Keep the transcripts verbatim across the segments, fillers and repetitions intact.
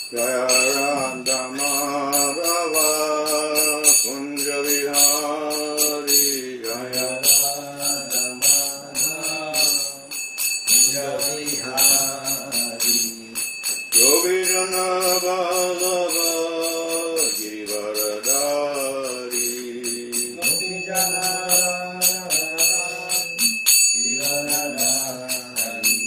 Jaya Radha Madhava Kunja Vihari Jaya Radha Madhava Kunja Vihari Govindana Ballabha Girivaradari Gopijana Girivaradari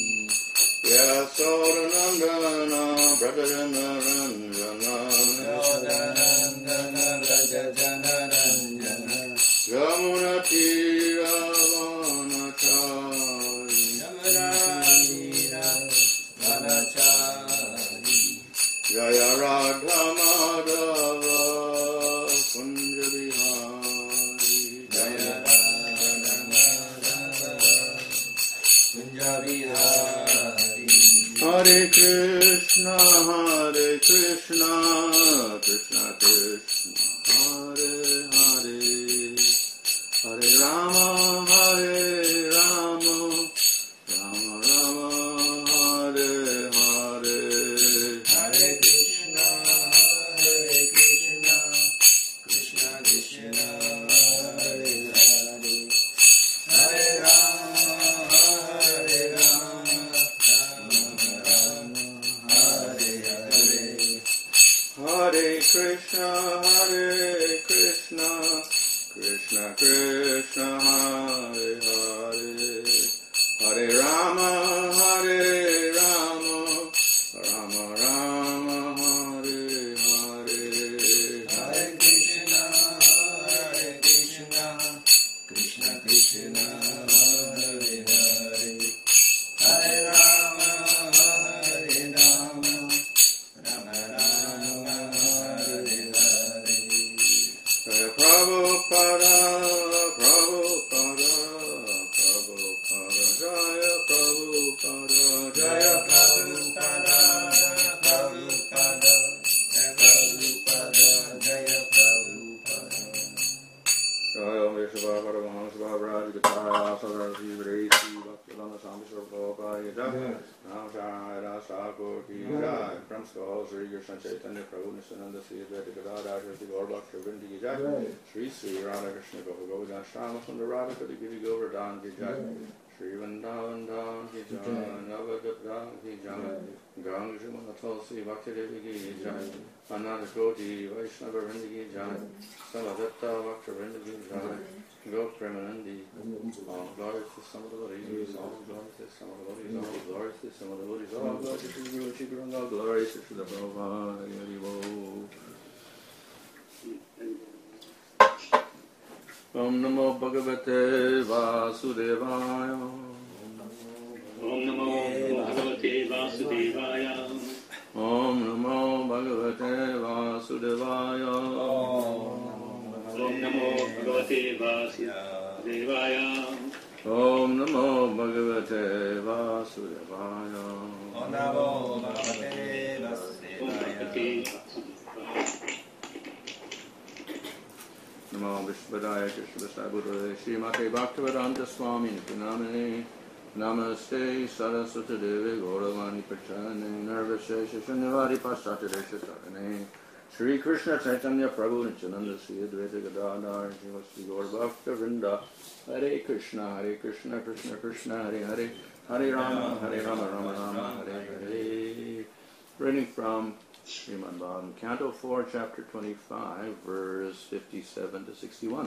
Yasodanandana Brajajana Ranjana Yasodanandana Brajajana Ranjana Yamuna Tira Vanachari Yamuna Tira Vanachari Jaya Radha Madhava Kunja Vihari Jaya Radha Madhava Kunja Vihari Hare Krishna Hare Krishna Krishna Krishna Hare Hare Hare Rama Hare Rama Rama Rama Hare Hare Hare Krishna Hare Krishna Krishna Krishna Hare Hare Hare Rama Hare Rama Rama Hare Hare Hare Krishna Hare Krishna Krishna Krishna Hare Hare Hare Rama Hare Rama Rama Rama Hare Hare Hare Krishna Hare Krishna Krishna Krishna Hare Hare Hare Rama Hare Rama Rama Rama Hare Hare Hare Prabhupada Prabhupada Prabhupada Jaya Prabhupada Jaya Prabhupada Prabhupada Prabhupada Jaya Prabhupada Jaya Vishva Paramahamsa Raj Gataya Sarasi Vresi Bhaktivana Swami Prabhupada Jaya Namaskar Thakur Ki Jai from Skull Sri Krishna Chaitanya Prabhu Nityananda Sri Advaita Gadadhar Shri Gaur Bhakta Vrinda Ki Jai Sri Sri Radha Krishna Gopa Govardhan Shama Sundar Radha Kali Giri Govardhan Ki Jai Sri Vrindavan Dham Ki Jai Navagat Dham Ki Jai Gang Jumana Tulsi Bhakti Devi Ki Jai Ananda Koti Vaishnava Vrinda Ki Jai Samadatta Bhakta Vrinda Ki Jai Go Premanandi All glory to some of the ladies, all glory to some of the ladies, all glory to some of the ladies, all glory to the Guru Chikran, all glory to the Prabhupada, Hari Bo. Om Namo Bhagavate Vasudevaya. Om Namo Bhagavate Vasudevaya. Om Namo Bhagavate Vasudevaya. Om Namo Bhagavate Vasudevaya. Om Namo Bhagavate Vasudevaya. Om Namo Bhagavate Vasudevaya. Namo Vishwadaya Krishna Buddhaya Srimate Bhaktivedanta Swami Nityamane Namaste Saraswati Devi Gauravani Prachane Nirvishesha Shunyavari Paschatadesha Sarane Shri Krishna Chaitanya Prabhu Nityananda Sri Advaita Gadadhar Sri Gaur Bhakta Vrinda Hare Krishna Hare Krishna Krishna Krishna Hare Hare Hare Rama Hare Rama Rama Rama Hare Hare. Reading from Srimad Bhagavatam, Canto four, Chapter twenty-five, verse fifty-seven to sixty-one.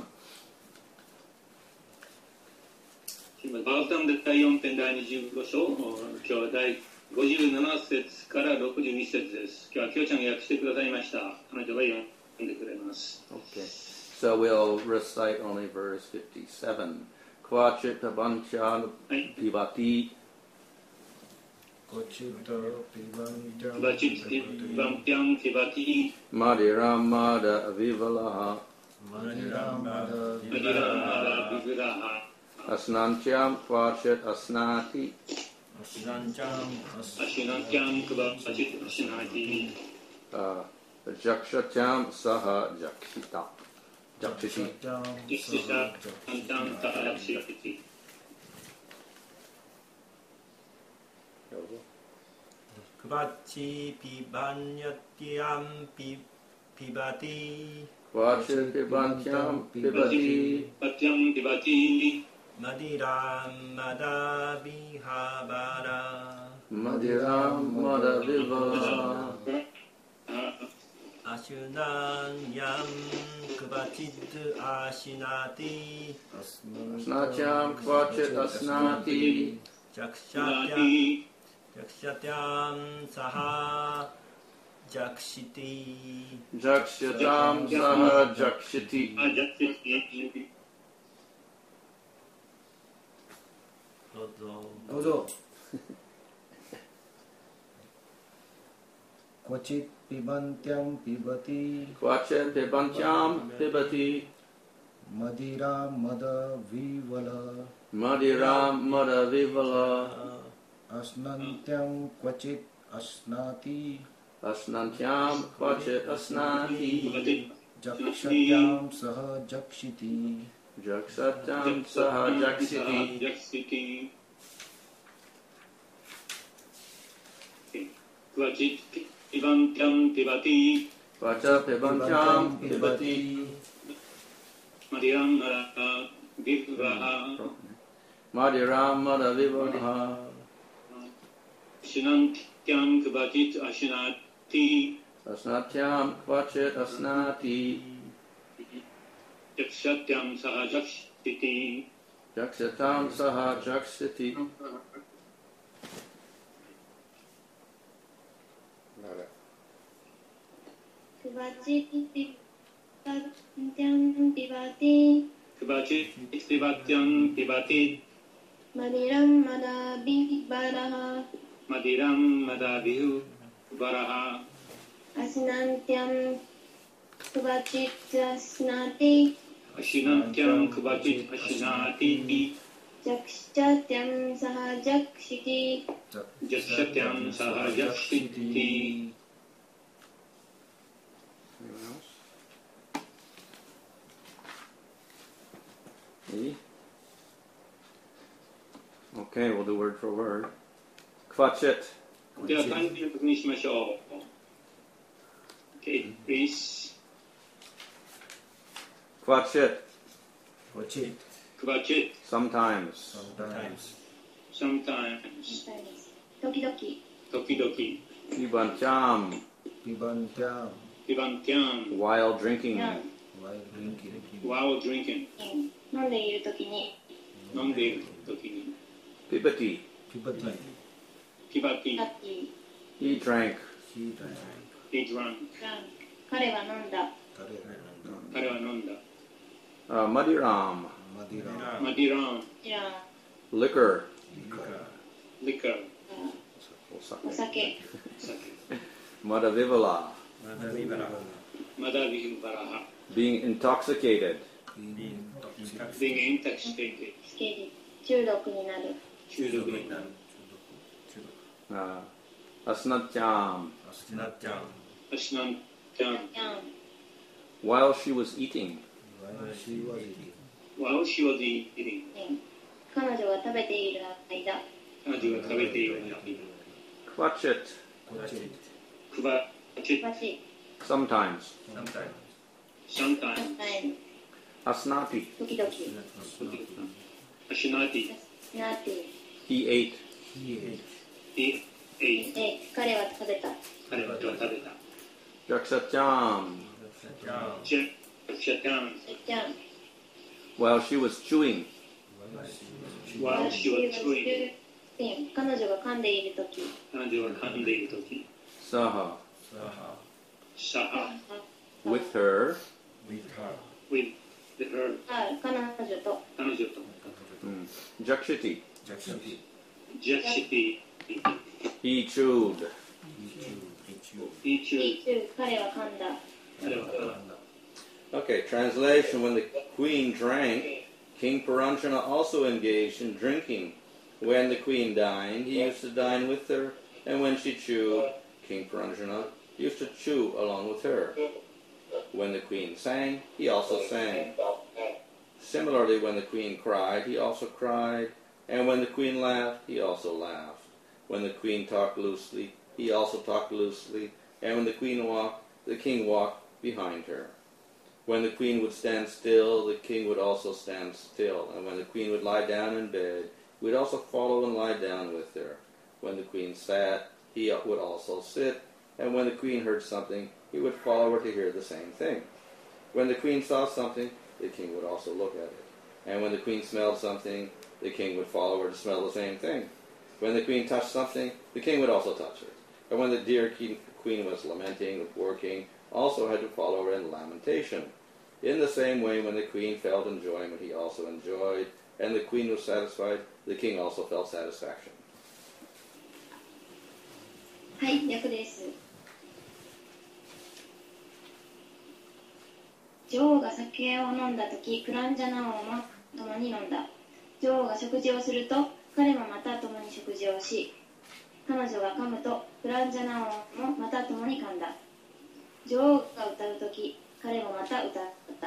バガバタムでだいよん編だいにじゅうご章、今日はだいごじゅうなな節からろくじゅうに節です。今日はきょうちゃんが訳してくださいました。彼女が読んでくれます。 Okay, so we'll recite only verse fifty-seven. Kvachita Bancha Pivati Vachitvampiam Pivati Madhiramada Vivalaha Madhiramada Vivalaha Asnantyam Kvachit Asnati Ashinantyam Kvachit Asnati Jakshatyam Saha Jakshita Jakshiti Jakshatyam Saha Jakshiti Kvachi pibanyatyam pibati Kvachit pibantyam pibati Patyam pibati Madiram madavihabara Madiram madavivala Ashunanyam kvachit ashinati Asnatyam kvachit asnati Jakshatyam Jakshatyam saha jakshiti Jakshatam saha jakshiti. Ajakshiti. どうぞどうぞ。Kvachit pibantyam pibati Kvachit pibantyam pibati madira mada vivala Madiram madavivala asnantyam kvachit asnati Asnantyam kvachit asnati jakshatyam saha jakshiti Jaksatyam saha jakshiti. Jakshiti. Kvachit pibantyam pibati Kvachit pibantyam pibati Madhyam vivraha Madiram madavivala Shinantyam kvachit ashinati Asnatyam kvachit asnati Jakshatyam saha jakshiti. Jaksatam saha jakshiti. Kvachit pibantyam pibati Kvachit pibatyam pibati Madiram madabivaraha Madiram madavihu varaha Asinantyam kvachit asnati Ashinantyam kvachit ashinati Jakshatyam saha jakshiti Jakshatyam saha jakshiti. Anyone else? Me? Okay, we'll do word for word. Kvachit. では漢字を確認しましょう。Okay, please. Kvachit. Kvachit Kvachit. Sometimes. sometimes Sometimes. 時々 時々。 Pibantyam. pibantyam Pibantyam. While drinking. Yeah. while drinking While drinking. 飲んでいる時に飲んでいる時に。 Pibati. pibati Pibati. さっき He drank. he drank He drank. 彼は飲んだ tare 彼は飲んだ。 Uh, Madiram. madira Madiram. じゃあ Liquor. Liquor. お酒酒。 Madavivala. Madavihu varaha. Being intoxicated. Being intoxicated. スケジ中毒になる中毒になる。 Uh, Asnatyam. Asnatyam Ashinantyam. やん While she was eating. while she was eating While she was eating. 彼女が食べている間彼女が食べている間。 Kvachit. Kvachit Kvachit. マジ Sometimes. Sometimes Sometimes. 前 Asnati. 時々 Ashinati. なって He ate. he ate He ate. で彼は食べた彼は食べた。 Jaksatyam. Jakshatyam. じゃん While she was chewing. While she was chewing. 彼女が噛んでいる時彼女が噛んでいるとき。 Saha. Saha. With her. with her With her. 彼女と彼女と。 Mm. Jakshiti. Jakshiti Jakshiti. He chewed. He chewed. 彼は噛んだ彼は噛んだ。 Okay, translation. When the queen drank, King Paranjana also engaged in drinking. When the queen dined, he used to dine with her, and when she chewed, King Paranjana used to chew along with her. When the queen sang, he also sang. Similarly, when the queen cried, he also cried, and when the queen laughed, he also laughed. When the queen talked loosely, he also talked loosely, and when the queen walked, the king walked behind her. When the queen would stand still, the king would also stand still, and when the queen would lie down in bed, he would also follow and lie down with her. When the queen sat, he would also sit, and when the queen heard something, he would follow her to hear the same thing. When the queen saw something, the king would also look at it. And when the queen smelled something, the king would follow her to smell the same thing. When the queen touched something, the king would also touch it. And when the dear queen was lamenting, the poor king also had to follow her in lamentation. In the same way, when the queen felt enjoyment, he also enjoyed, and the queen was satisfied, the king also felt satisfaction. はい、訳です。女王が酒を飲んだとき、クランジャナ王も共に飲んだ。女王が食事をすると、彼もまた共に食事をし、彼女が噛むと、クランジャナ王もまた共に噛んだ。女王が歌うとき、彼もまた歌った。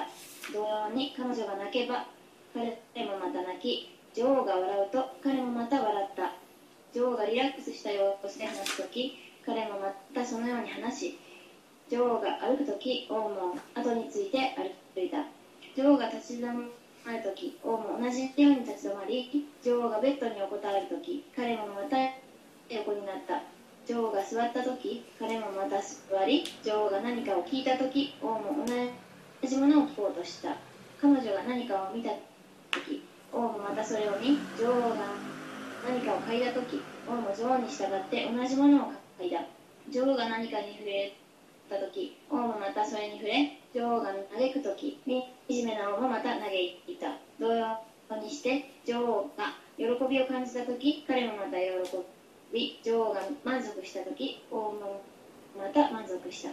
同様に彼女が泣けば、彼もまた泣き、女王が笑うと、彼もまた笑った。女王がリラックスした様子で話すとき、彼もまたそのように話し、女王が歩くとき、王も後について歩いた。女王が立ち止まるとき、王も同じように立ち止まり、女王がベッドに横たわるとき、彼もまた横になった。女王が座ったとき、彼もまた座り、女王が何かを聞いたとき、王も同じものを聞こうとした。彼女が何かを見たとき、王もまたそれを見、女王が何かを嗅いだとき、王も女王に従って同じものを嗅いだ。女王が何かに触れたとき、王もまたそれに触れ、女王が嘆くとき、惨めな王もまた嘆いた。同様にして、女王が喜びを感じたとき、彼もまた喜び、女王が満足したとき、王もまた満足した。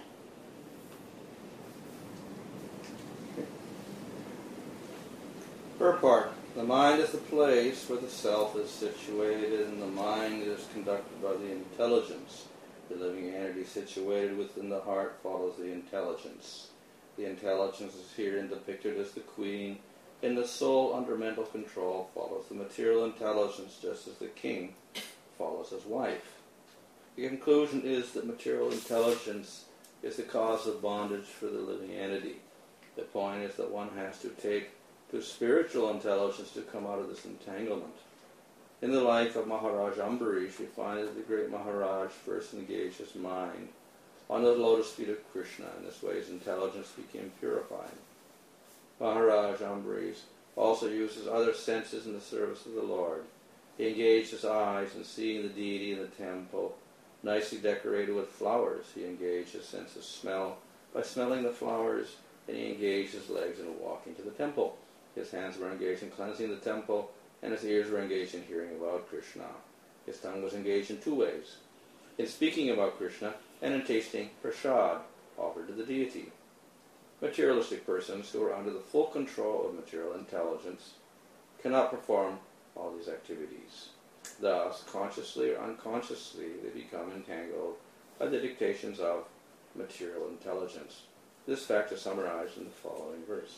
Per part, the mind is the place where the self is situated, and the mind is conducted by the intelligence. The living entity situated within the heart follows the intelligence. The intelligence is herein depicted as the queen, and the soul under mental control follows the material intelligence just as the king follows his wife. The conclusion is that material intelligence is the cause of bondage for the living entity. The point is that one has to take to spiritual intelligence to come out of this entanglement. In the life of Maharaj Ambarish, we find that the great Maharaj first engaged his mind on the lotus feet of Krishna. In this way, his intelligence became purified. Maharaj Ambarish also used his other senses in the service of the Lord. He engaged his eyes in seeing the deity in the temple, nicely decorated with flowers. He engaged his sense of smell by smelling the flowers, and he engaged his legs in walking to the temple. His hands were engaged in cleansing the temple, and his ears were engaged in hearing about Krishna. His tongue was engaged in two ways, in speaking about Krishna and in tasting prasad offered to the deity. Materialistic persons who are under the full control of material intelligence cannot perform all these activities. Thus, consciously or unconsciously, they become entangled by the dictations of material intelligence. This fact is summarized in the following verse.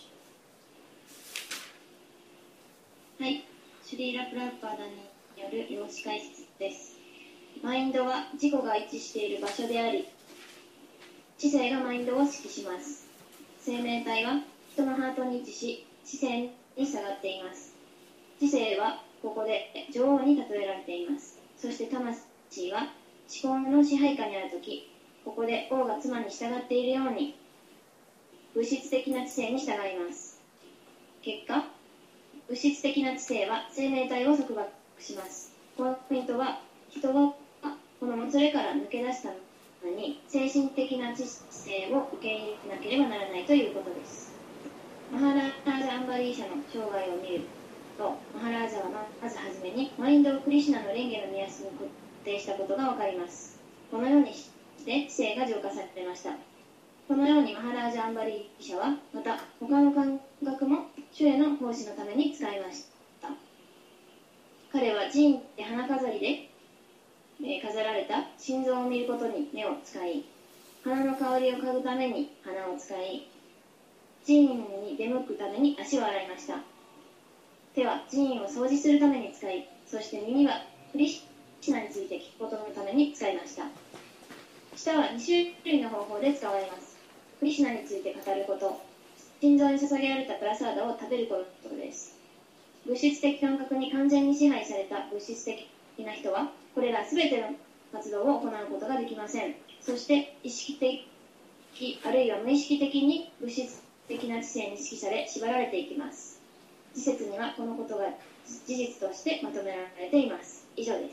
はい、シュリーラ・プラッパーダによる用紙解説です。マインドは自己が位置している場所であり、知性がマインドを指揮します。生命体は人のハートに位置し、知性に従っています。知性はここで女王に例えられています。そして魂は思考の支配下にあるとき、ここで王が妻に従っているように、物質的な知性に従います。結果、物質的な知性は生命体を束縛します。このポイントは、人はこのもつれから抜け出すために精神的な知性を受け入れなければならないということです。マハラージャ・アンバリーシャの生涯を見ると、マハラージャはまずはじめにマインドをクリシュナの蓮華の目安に固定したことがわかります。このようにして知性が浄化されました。このようにマハラージャ・アンバリーシャはまた他の感覚も主への奉仕のために使いました。彼は寺院で花飾りで、えー、飾られた心臓を見ることに目を使い、花の香りを嗅ぐために鼻を使い、寺院に出向くために足を洗いました。手は寺院を掃除するために使い、そして耳はクリシュナについて聞くことのために使いました。 舌はに種類の方法で使われます。クリシュナについて語ること、心臓に捧げられたプラサーダを食べることです。物質的感覚に完全に支配された物質的な人は、これらすべての活動を行うことができません。そして意識的あるいは無意識的に物質的な知性に指揮され縛られていきます。次節にはこのことが事実としてまとめられています。以上です。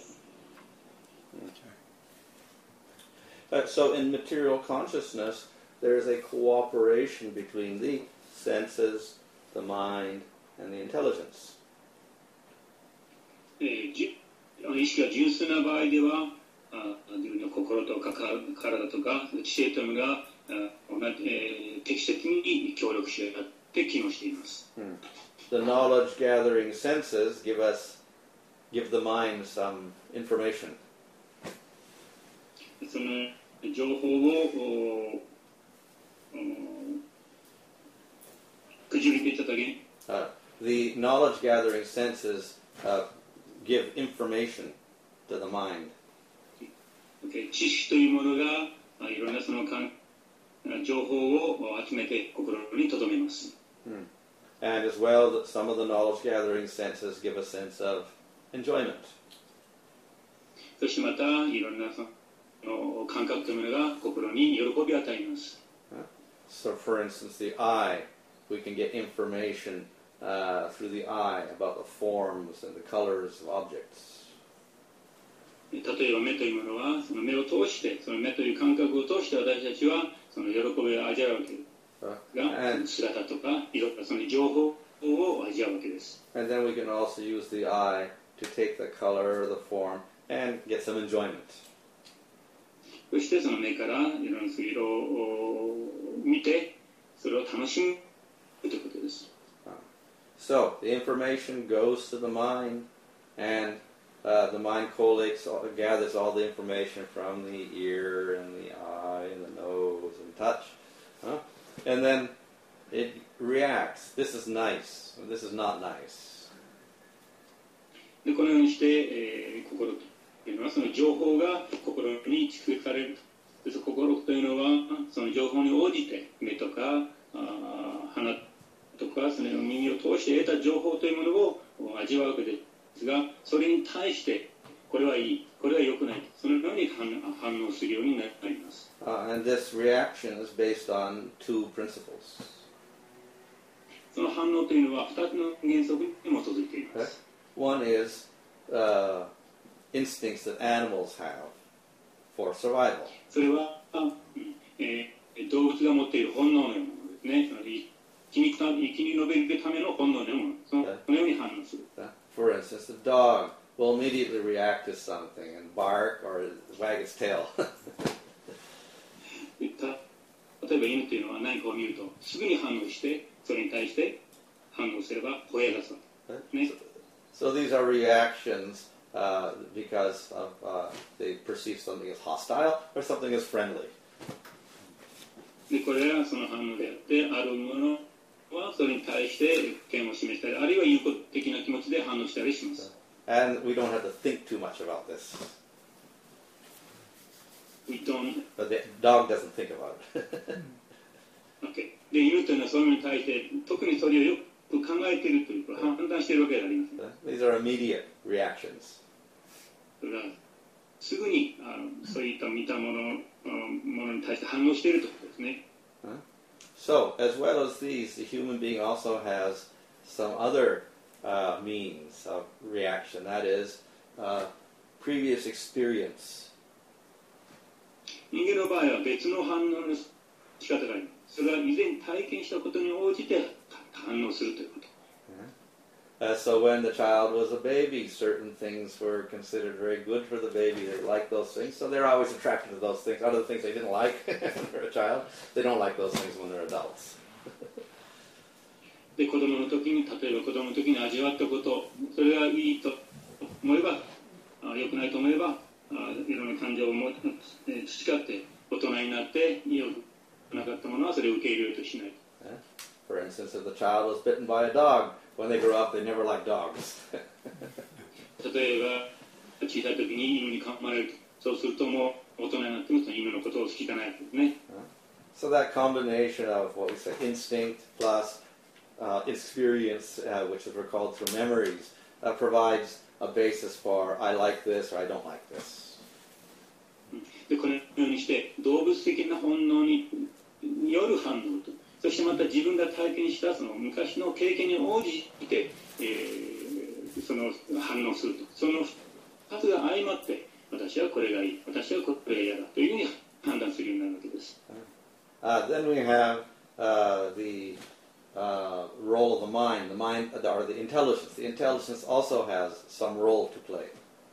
Okay. Uh, so in material consciousness, there is a cooperation between the senses, the mind, and the intelligence. えー、じ意識が純粋な場合では、あ自分の心とか体とか知性というのが、えー、適切に協力し合って機能しています。 Hmm. The knowledge gathering senses give us, give the mind some information. その情報を、could you repeat that again? Uh, the knowledge gathering senses uh, give information to the mind. Okay. 知識というものがいろんなその情報を集めて心に留めます。 Hmm. And as well, that some of the knowledge gathering senses give a sense of enjoyment. そしてまたいろんなその感覚というものが心に喜びを与えます。 So, for instance, the eye, we can get information uh, through the eye about the forms and the colors of objects. 例えば目というものはその目を通してその目という感覚を通して私たちはその喜びを味わうわけが姿とか色とかその情報を味わうわけです。 And then we can also use the eye to take the color, the form, and get some enjoyment. そしてその目からいろんな色を見てそれを楽しむということです。 So the information goes to the mind, and uh, the mind collates, gathers all the information from the ear and the eye and the nose and touch, huh? And then it reacts. This is nice. This is not nice. でこのようにして、えー、心というのはその情報が心に蓄積される。心というのはその情報に応じて目とかあ鼻とかその耳を通して得た情報というものを味わうわけですが、それに対してこれはいい、これは良くない、そのように反応するようになります。 Uh, and this reaction is based on two principles. その反応というのはふたつの原則に基づいています。 One is uh, instincts that animals have for survival. それは、えー、動物が持っている本能のようなものですね。つまり生きに生き延びるための本能のようなもの、そのように反応する。 For instance, the dog will immediately react to something and bark or wag its tail. 例えば犬というのは何かを見るとすぐに反応してそれに対して反応すれば吠え出す。ね。 So these are reactions uh, because of, uh, they perceive something as hostile or something as friendly. でこれらその反応であってあるものはそれに対して嫌悪を示したりあるいは友好的な気持ちで反応したりします。 And we don't have to think too much about this. We don't. But the dog doesn't think about it. Okay. で犬というのはそれに対して特にそれをよく考えているというか判断しているわけではありません。 These are immediate reactions. それはすぐにあのそういった見たものものに対して反応しているということですね。 So, as well as these, the human being also has some other uh, means of reaction. That is, uh, previous experience. 人間の場合は別の反応の仕方があります。それは以前体験したことに応じて反応するということ。 Uh, so when the child was a baby, certain things were considered very good for the baby. They liked those things, so they're always attracted to those things. Other things they didn't like when they were a child, they don't like those things when they're adults. で子供の時に例えば子供の時に味わったことそれがいいと思えばあ良くないと思えばあいろんな感情をも培って大人になって良くなかったものはそれを受け入れようとしない。 For instance, if the child was bitten by a dog, when they grow up, they never like dogs. 例えば小さい時に犬に噛まれるとそうするとも大人になってもその今のことを聞かないわけですね。 So that combination of what we say instinct plus uh, experience, uh, which is recalled through memories, uh, provides a basis for I like this or I don't like this. でこのようにして動物的な本能による反応と、そしてまた自分が体験したその昔の経験に応じて、えー、その反応すると、そのふたつが相まって私はこれがいい、私はこれが嫌だというふうに判断するようになるわけです。 Uh, then we have uh, the uh, role of the mind, the mind, or the intelligence. The intelligence also has some role to play.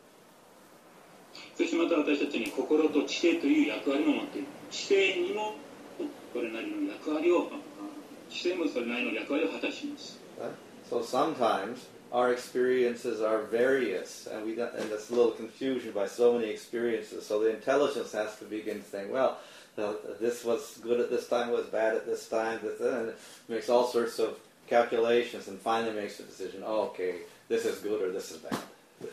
そしてまた私たちに心と知性という役割も持っている。知性にもそれなりの役割を、知性もそれなりの役割を果たします。 So sometimes our experiences are various, and we and there's a little confusion by so many experiences. So the intelligence has to begin saying, well, uh, this was good at this time, was bad at this time, this, and it makes all sorts of calculations, and finally makes a decision. Oh, okay, this is good or this is bad.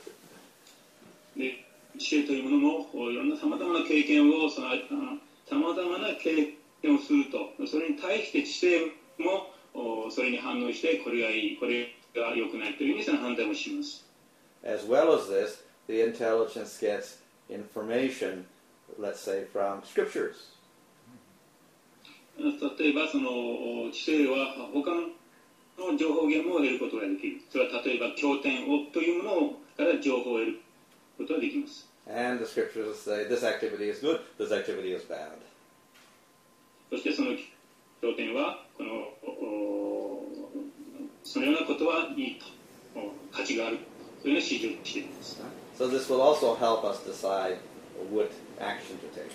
で知性というものもいろんなさまざまな経験をさまざまな経験をすると、それに対して知性もそれに反応してこれがいい、これが良くないというふうにその判断をします。 As well as this, the intelligence gets information, let's say, from scriptures. 例えばその知性は他の情報源も得ることができる。それは例えば経典をというものから情報を得ることができます。 And the scriptures say this activity is good, this activity is bad. そしてその経典はこのそのようなことはいいと、価値があるというのを指示しています。 So this will also help us decide what action to take.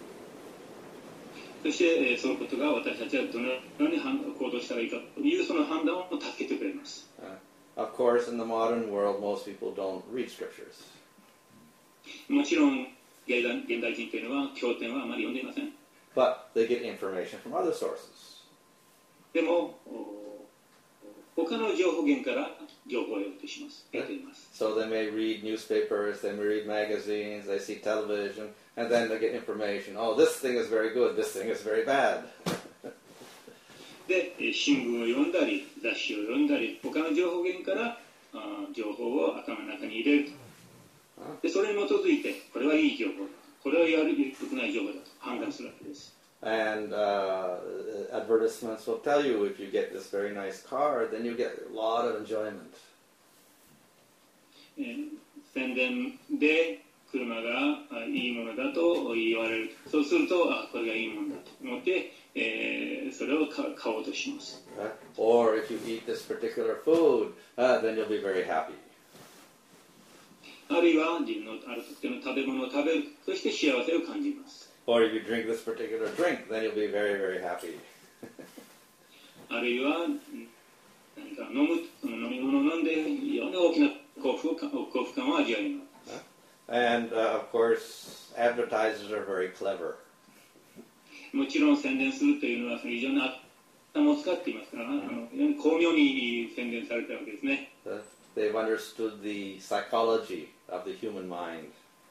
そしてそのことが私たちはどのように行動したらいいかというその判断を助けてくれます。 Uh, of course, in the modern world, most people don't read scriptures. もちろん現代、現代人というのは経典はあまり読んでいません。 But they get information from other sources. でも他の情報源から情報を得てします。得ています。 So they may read newspapers, they may read magazines, they see television, and then they get information. Oh, this thing is very good, this thing is very bad. で、新聞を読んだり、雑誌を読んだり、他の情報源からあ情報を頭の中に入れると。で、それに基づいて、これはいい情報だ、これは良くない情報だと判断するわけです。 And uh, advertisements will tell you if you get this very nice car, then you get a lot of enjoyment. えー、宣伝で車がいいものだと言われる。そうすると、あ、これがいいものだと思って、えー、それを買おうとします。 Uh, or if you eat this particular food, uh, then you'll be very happy. あるいは自分のある特定の食べ物を食べる、そして幸せを感じます。 Or if you drink this particular drink, then you'll be very, very happy. あるいは何か飲む、その飲み物を飲んで非常に大きな幸福感、幸福感を味わいます。 And uh, of course, advertisers are very clever. もちろん宣伝するというのは非常に頭を使っていますから、あの非常に巧妙に宣伝されているわけですね。 Uh, they've understood the psychology of the human mind.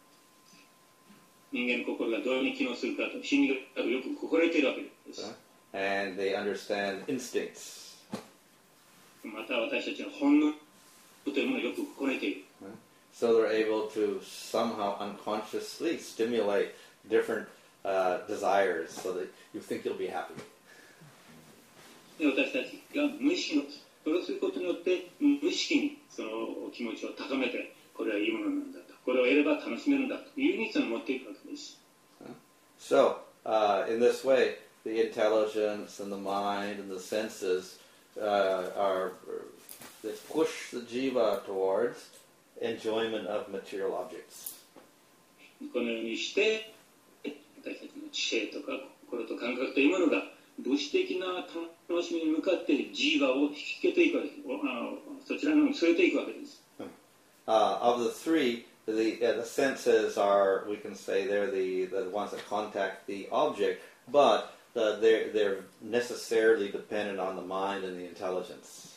人間の心がどういうふうに機能するかと、心理学がよく心得ているわけです。 And they understand instincts. また私たちの本能というものをよく心得ている。 So they're able to somehow unconsciously stimulate different uh, desires so that you think you'll be happy. で私たちが無意識のそれをすることによって無意識にその気持ちを高めて、これはいいものなんだと、これを得れば楽しめるんだというふうにその持っていくわけです。 So, uh, in this way, the intelligence and the mind and the senses uh, are they push the jiva towards enjoyment of material objects. このようにして私たちの知性とか心と感覚というものが物質的な楽しみに向かってジーバを引きつけていくわけです。そちらの方に連れていくわけです。 Uh, of the three, the, uh, the senses are, we can say, they're the, the ones that contact the object, but uh, they're, they're necessarily dependent on the mind and the intelligence.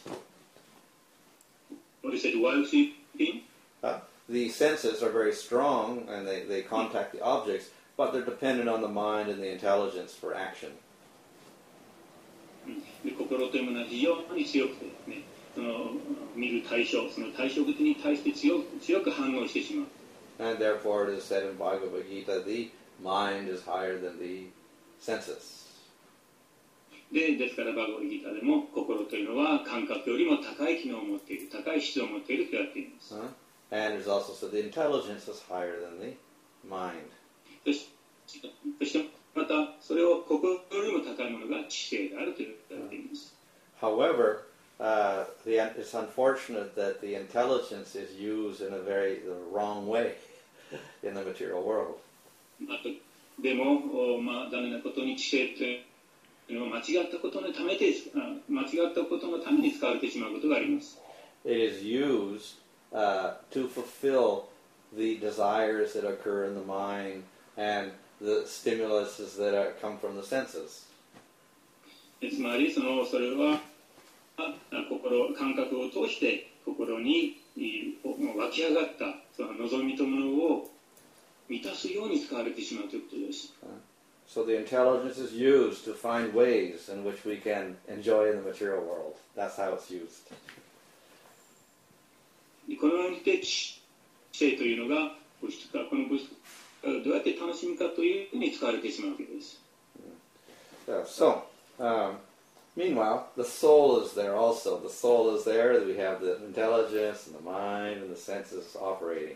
What is it? Why is it? Uh, the senses are very strong and they, they contact the objects, but they're dependent on the mind and the intelligence for action. で心というものは非常に強くて、ね、その見る対象、その対象物に対して強く、強く反応してしまう。 And therefore it is said in Bhagavad Gita, the mind is higher than the senses. で、ですからバガバッドギーターでも心というのは感覚よりも高い機能を持っている、高い質を持っているとやっています。 Huh? And there's also said the intelligence is higher than the mind. そして、そしてまたそれを心よりも高いものが知性であるということをやっています。 However, uh, the, it's unfortunate that the intelligence is used in a very the wrong way in the material world. あとでも、まあ、ダメなことに知性というのは間違ったことのためで、間違ったことのために使われてしまうことがあります。 It is used uh, to fulfill the desires that occur in the mind and the stimuluses that are, come from the senses. つまりそのそれは心感覚を通して心に湧き上がったその望みとものを満たすように使われてしまうということです。 So the intelligence is used to find ways in which we can enjoy in the material world. That's how it's used. このようにして知性というのが物質かこの物質どうやって楽しむかというふうに使われてしまうわけです。 So, um, meanwhile, the soul is there also. The soul is there. We have the intelligence and the mind and the senses operating.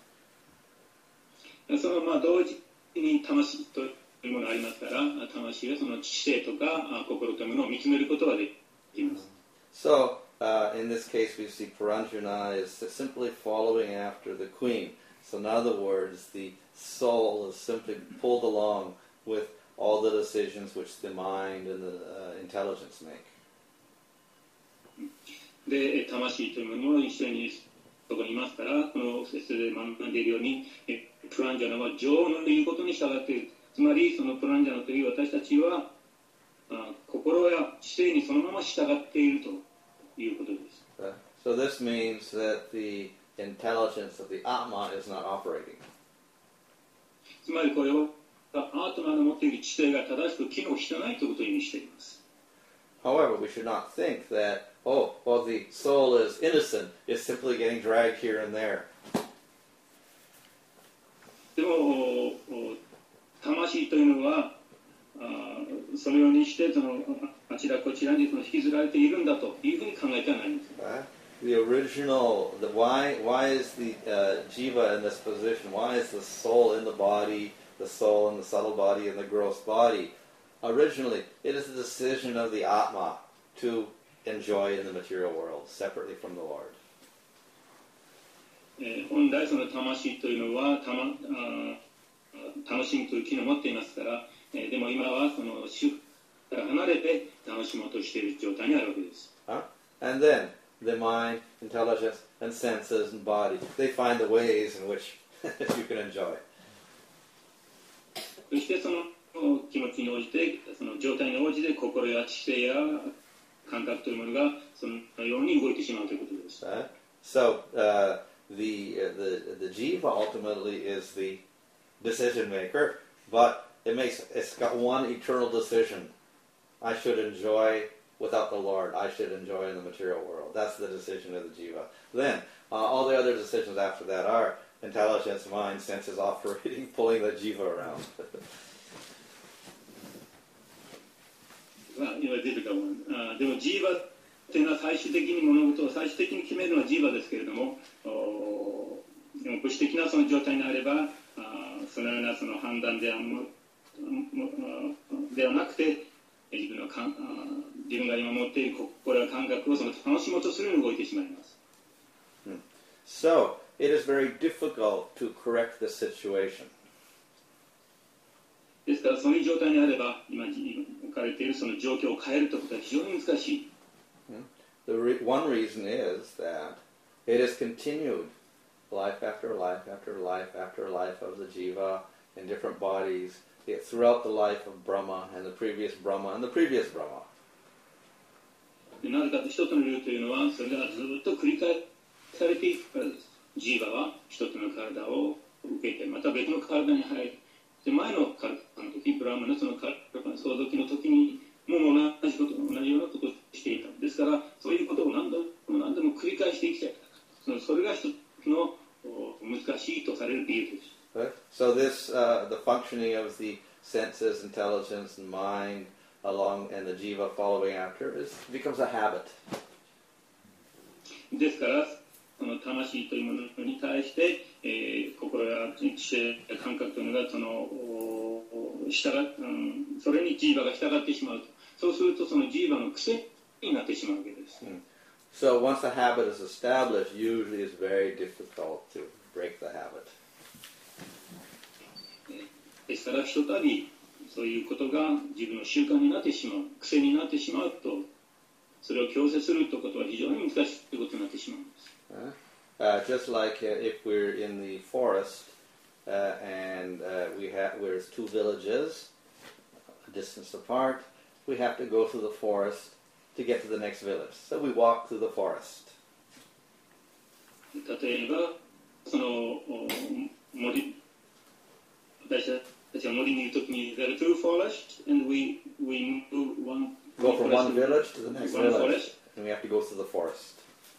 そのまあ同時に魂というものがありますから、魂はその知性とか心というものを見つめることができます。 So, uh, in this case, we see Paranjana is simply following after the queen. So, in other words, the soul is simply pulled along with all the decisions which the mind and the uh, intelligence make. で、魂というものを一緒にそこにいますから、この説で学んでいるように、プランジャナは女王の言うことに従っている。つまり、そのプランジャナという私たちは、心や知性にそのまま従っているということです。 Uh, so, this means that the intelligence of the Atma is not operating. つまりこれは、アートマの持っている知性が正しく機能してないということを意味しています。 However, we should not think that, oh, well, the soul is innocent, it's simply getting dragged here and there. でも、魂というのは、あそのようにしてそのあちらこちらにその引きずられているんだというふうに考えてはなります。 Uh, the original, the why, why is the uh, jiva in this position? Why is the soul in the body, the soul in the subtle body, and the gross body? Originally, it is the decision of the Atma to enjoy in the material world, separately from the Lord. えー、本来その魂というのはた、ま、あ楽しむという機能を持っていますから、えー、でも今はその主から離れて楽しもうとしている状態にあるわけです。 Huh? And then, the mind, intelligence, and senses and body, they find the ways in which you can enjoy. そしてその気持ちに応じて、その状態に応じて心や知性や感覚というものがそのように動いてしまうということです。 Uh, so, uh, the, uh, the, the jiva ultimately is the decision maker, but it makes, it's got one eternal decision. I should enjoy without the Lord. I should enjoy in the material world. That's the decision of the jiva. Then, uh, all the other decisions after that are intelligence, mind, senses operating, pulling the jiva around. まあ、今出てたものあでもジーバというのは最終的に物事を最終的に決めるのはジーバですけれども、おでも物質的なその状態にあればあそのようなその判断ではもではなくて自分のかん自分が今持っている心や感覚をその楽しもうとするように動いてしまいます。 So, it is very difficult to correct this situation. ですからそういう状態にあれば今置かれているその状況を変えるということは非常に難しい。 The re- one reason is that it is continued life after life after life after life of the jiva in different bodies it, throughout the life of Brahma and the previous Brahma and the previous Brahma. なぜかと一つの理由というのはそれがずっと繰り返されていくからです。ジーバは一つの体を受けてまた別の体に入で前のカルパの時、ブラーマのそのカルパの相続の時にもう同じこと、同じようなことをしていた。ですから、そういうことを何度も何度も繰り返していきたい。それが一つの難しいとされる理由です。 Right? So this, uh, the functioning of the senses, intelligence, and mind, along and the jiva following after, is becomes a habit. ですから、その魂というものに対して、えー、心や知性や感覚というのがその従、うん、それにジーバが従ってしまうと。そうするとそのジーバの癖になってしまうわけです。 Mm. So once a habit is established, usually it's very difficult to break the habit. ですからひとたびそういうことが自分の習慣になってしまう、癖になってしまうと、それを強制するということは非常に難しいことになってしまうんです。 Uh, just like uh, if we're in the forest uh, and uh, we have there's two villages a distance apart, we have to go through the forest to get to the next village. So we walk through the forest. 例えばその森、私たちは森にいるときに there are two forests and we we move one go from one village to the next one village, forest. and we have to go through the forest.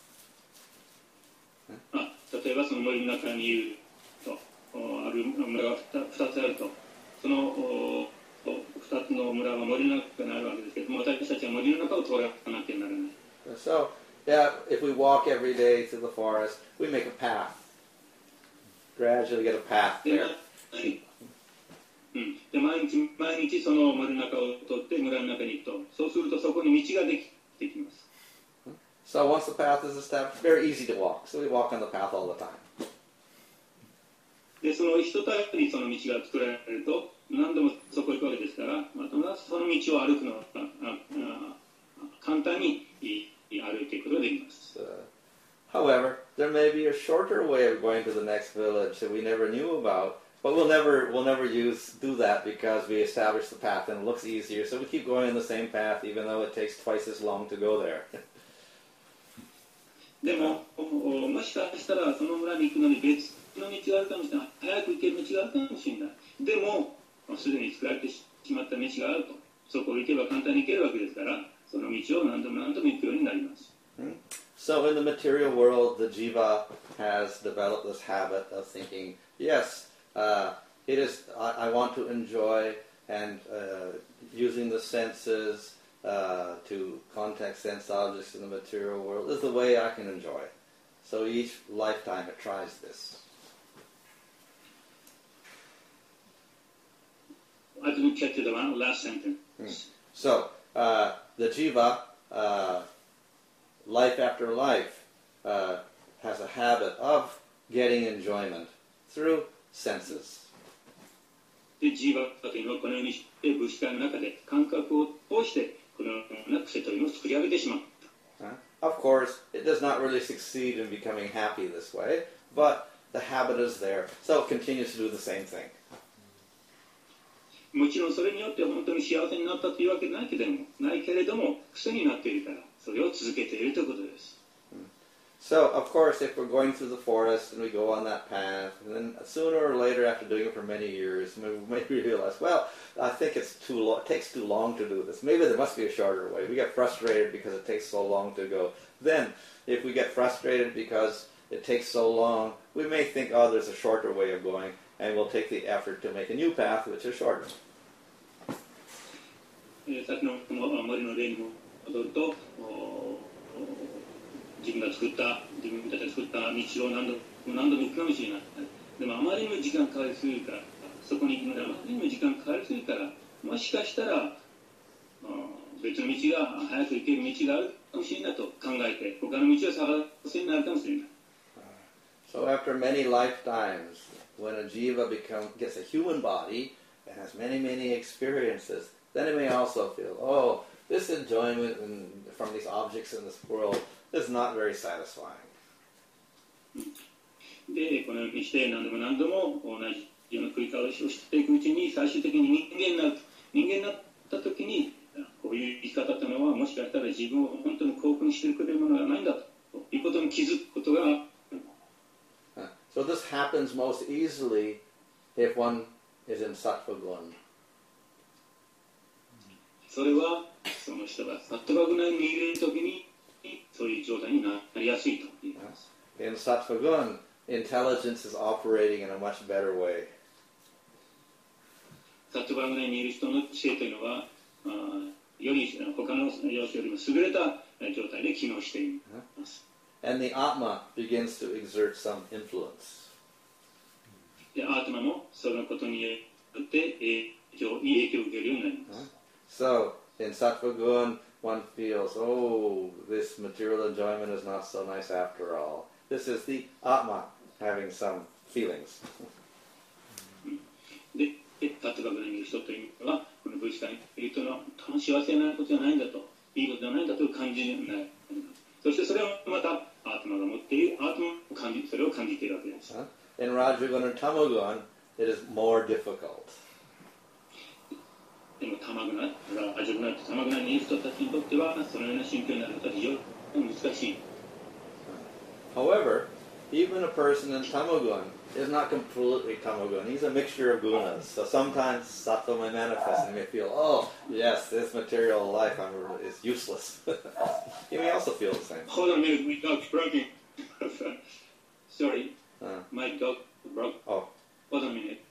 あ、例えばその森の中にいるとある村がふたつあると、そのふたつの村は森の中にあるわけですけども、私たちは森の中を通らなきゃならない。 So, yeah, if we walk every day through the forest, we make a path. Gradually get a path で、 there. うん、で毎日毎日その森の中を通って村の中に行くと、そうするとそこに道ができてきます。 So once the path is established, very easy to walk. So we walk on the path all the time. で、そのひとたびその道が作られると、何度もそこへ行くわけですから、またその道を歩くのは簡単に歩いていくことができます。 Uh, however, there may be a shorter way of going to the next village that we never knew about, but we'll never we'll never use do that because we established the path and it looks easier. So we keep going on the same path, even though it takes twice as long to go there. でも、もしかしたらその村に行くのに別の道があるかもしれない。早く行ける道があるかもしれない。でも、すでに作られてしまった道があると。そこを行けば簡単に行けるわけですから、その道を何度も何度も行くようになります。 So in the material world, the jiva has developed this habit of thinking, yes, uh, it is. I, I want to enjoy and uh, using the senses uh, to contact sense objects in the material world is the way I can enjoy. So each lifetime it tries this. I didn't catch the last sentence. Mm. So uh, the jiva, uh, life after life, uh, has a habit of getting enjoyment through senses. で、ジーバというのはこのようにして物質界の中で感覚を通してこのような癖というのを作り上げてしまった。 Uh, of course, it does not really succeed in becoming happy this way, but the habit is there, so it continues to do the same thing. もちろんそれによって本当に幸せになったというわけないけれども、ないけれども癖になっているからそれを続けているということです。 So, of course, if we're going through the forest and we go on that path, and then sooner or later, after doing it for many years, we maybe realize, well, I think it's too long. It takes too long to do this. Maybe there must be a shorter way. We get frustrated because it takes so long to go. Then, if we get frustrated because it takes so long, we may think, oh, there's a shorter way of going, and we'll take the effort to make a new path which is shorter. さっきの森の例に戻ると、自分が作った自分たちが作った道を何度も何度も行くかもしれない。でもあまりにも時間かかりすぎるから、そこに行くのにあまりにも時間かかりすぎるから、もしかしたら別の道が早く行ける道があるかもしれないと考えて、他の道を探すようになるかもしれない。 So after many lifetimes, when a jiva become, gets a human body and has many, many experiences, then it may also feel, oh, this enjoyment in, from these objects in this world is not very satisfying. で、このようにして何度も何度も同じような繰り返しをしていくうちに最終的に人間になる。人間になった時にこういう生き方というのはもしかしたら自分を本当に幸福にしてくれるものがないんだということに気づくことが。 So this happens most easily if one is in Sattva Gun. それはその人がサットバグナにいるときにそういう状態になりやすいと言います。 In Sattva Gun, intelligence is operating in a much better way. サットバグナにいる人の知性というのはあより他の要素よりも優れた状態で機能しています。 And the Atma begins to exert some influence. でアートマもそのことによって影響いい影響を受けるようになります。 So, in Sattva Gun, one feels, oh, this material enjoyment is not so nice after all. This is the Atma having some feelings. で、サットバグナにいる人というのはこの物質界にいる人の幸せなことじゃないんだと、いいことじゃないんだという感じになります。そしてそれをまたアートマが持っているアートマを感じ、それを感じているわけです。 In Rajagun and Tamagun, it is more difficult. でもタマグナ、ラジオグナとタマグナにいる人たちにとってはそのような心境になることは非常に難しい。 However, even a person in Tamagun is not completely Tamagun. He's a mixture of gunas. So sometimes Sattva may manifest and he may feel, oh, yes, this material life is useless. He may also feel the same. Hold on a minute, my dog's broken. Sorry, Uh, my dog broke. oh, Hold on a minute.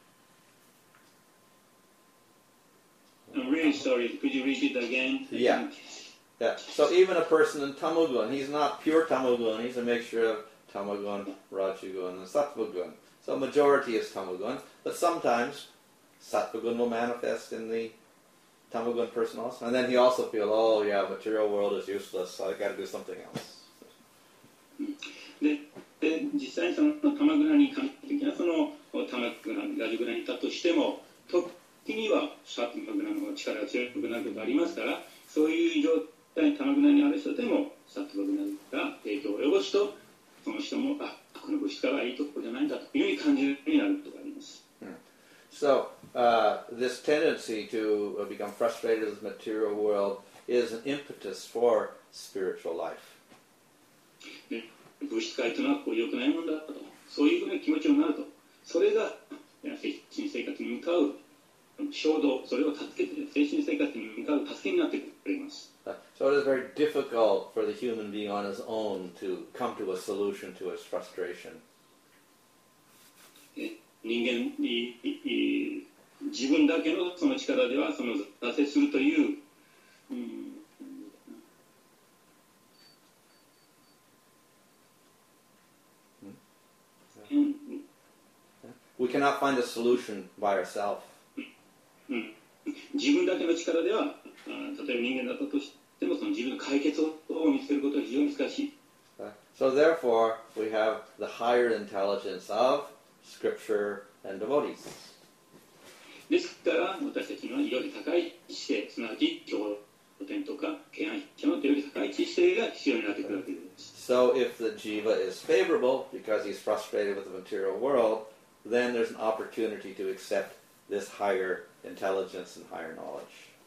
I'm really sorry. Could you read it again? Yeah. yeah. So even a person in Tamagun, he's not pure Tamagun. He's a mixture of Tamagun, Rajagun, and Sattvagun. So majority is Tamagun, but sometimes Sattvagun will manifest in the Tamagun person also. And then he also feels, oh yeah, material world is useless, so I got to do something else. で、で実際にそのタマグナに関係的なそのタマグナ、ラジグナにいたとしても、時にはサットマグナの力が強くなることがありますから、そういう状態、タマグナにある人でもサットマグナが影響を及ぼすと、その人も、あ、この物質からいいところじゃないんだというふうに感じるようになることがあります。 So, uh, this tendency to uh, become frustrated with the material world is an impetus for spiritual life. ね、物質界というのはこう良くないものだと、そういうふうな気持ちになると、それが精神生活に向かう衝動、それを助けて、精神生活に向かう助けになってくれます。 So it is very difficult for the human being on his own to come to a solution to his frustration. 人間に自分だけのその力ではその挫折するという、うん、 We cannot find a solution by ourselves. うん、自分だけの力では、例えば人間だったとしてもその自分の解決を見つけることは非常に難しい。 So therefore, we have the higher intelligence of Scripture and devotees. ですから私たちにはより高い知性、すなわち経典とか敬愛者のより高い知性が必要になってくるわけです。 So if the jiva is favorable because he's frustrated with the material world, then there's an opportunity to accept this higher intelligence and higher knowledge.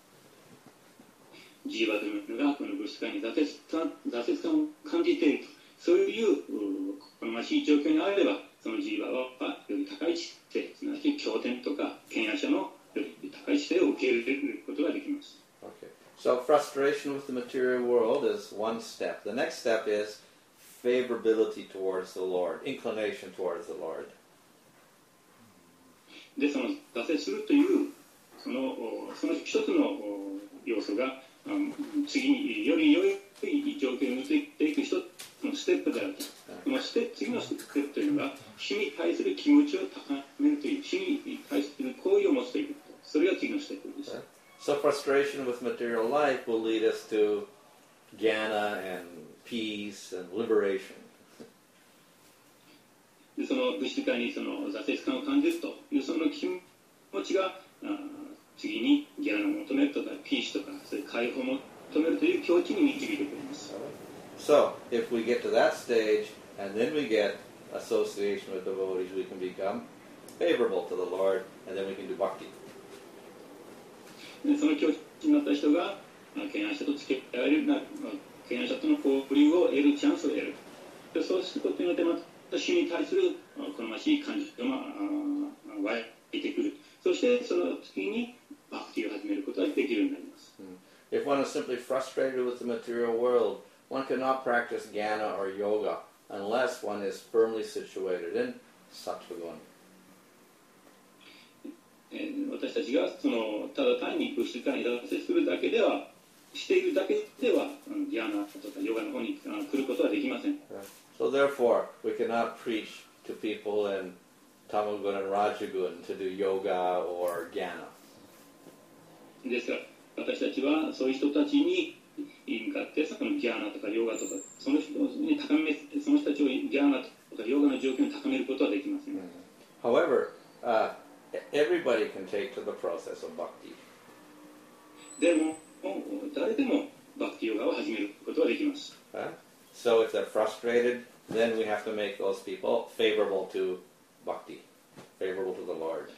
ジーバというのがこの物質界に挫折感、挫折感を感じていると、そういう好ましい状況にあれば、そのジーバはより高い知性、すなわち経典とか敬愛者のより高い知性を受け入れることができます。 Okay. So frustration with the material world is one step. The next step is favorability towards the Lord, inclination towards the Lord. で、その挫折するというそのその一つの要素が次により良い状況に移っていく一つのステップであると。このステ次のステップというのが死に対する気持ちを高めるという、死に対する行為を持つということ。それが次のステップです。 So frustration with material life will lead us to jnana and peace and liberation. でその物質界にその挫折感を感じるというその気持ちが次にギャラを求めるとかピースとかそういう解放を求めるという境地に導いてくれます。 So if we get to that stage and then we get association with devotees, we can become favorable to the Lord and then we can do bhakti. でその境地になった人が敬愛者と付き合える敬愛者との交流を得るチャンスを得る。でそうすることによってまた主に対する好ましい感情が湧いてくる。 そしてその次にバクティを始めることができるようになります。 If one is simply frustrated with the material world, one cannot practice jnana or yoga unless one is firmly situated in sattva-guna. えー私たちがそのただ単に物質から脱せするだけではしているだけではギャーナとかヨガの方に来ることはできません。 So therefore, we cannot preach to people in Tamaguna and Rajaguna to do yoga or jnana. ですから私たちはそういう人たちに向かってそのギャーナとかヨガとかその人に高めその人たちをギャーナとかヨガの状況に高めることはできません。 However, uh, everybody can take to the process of bhakti. でも誰でもバクティヨガを始めることができます。 Huh? So if they're frustrated, then we have to make those people favorable to bhakti, favorable to the Lord.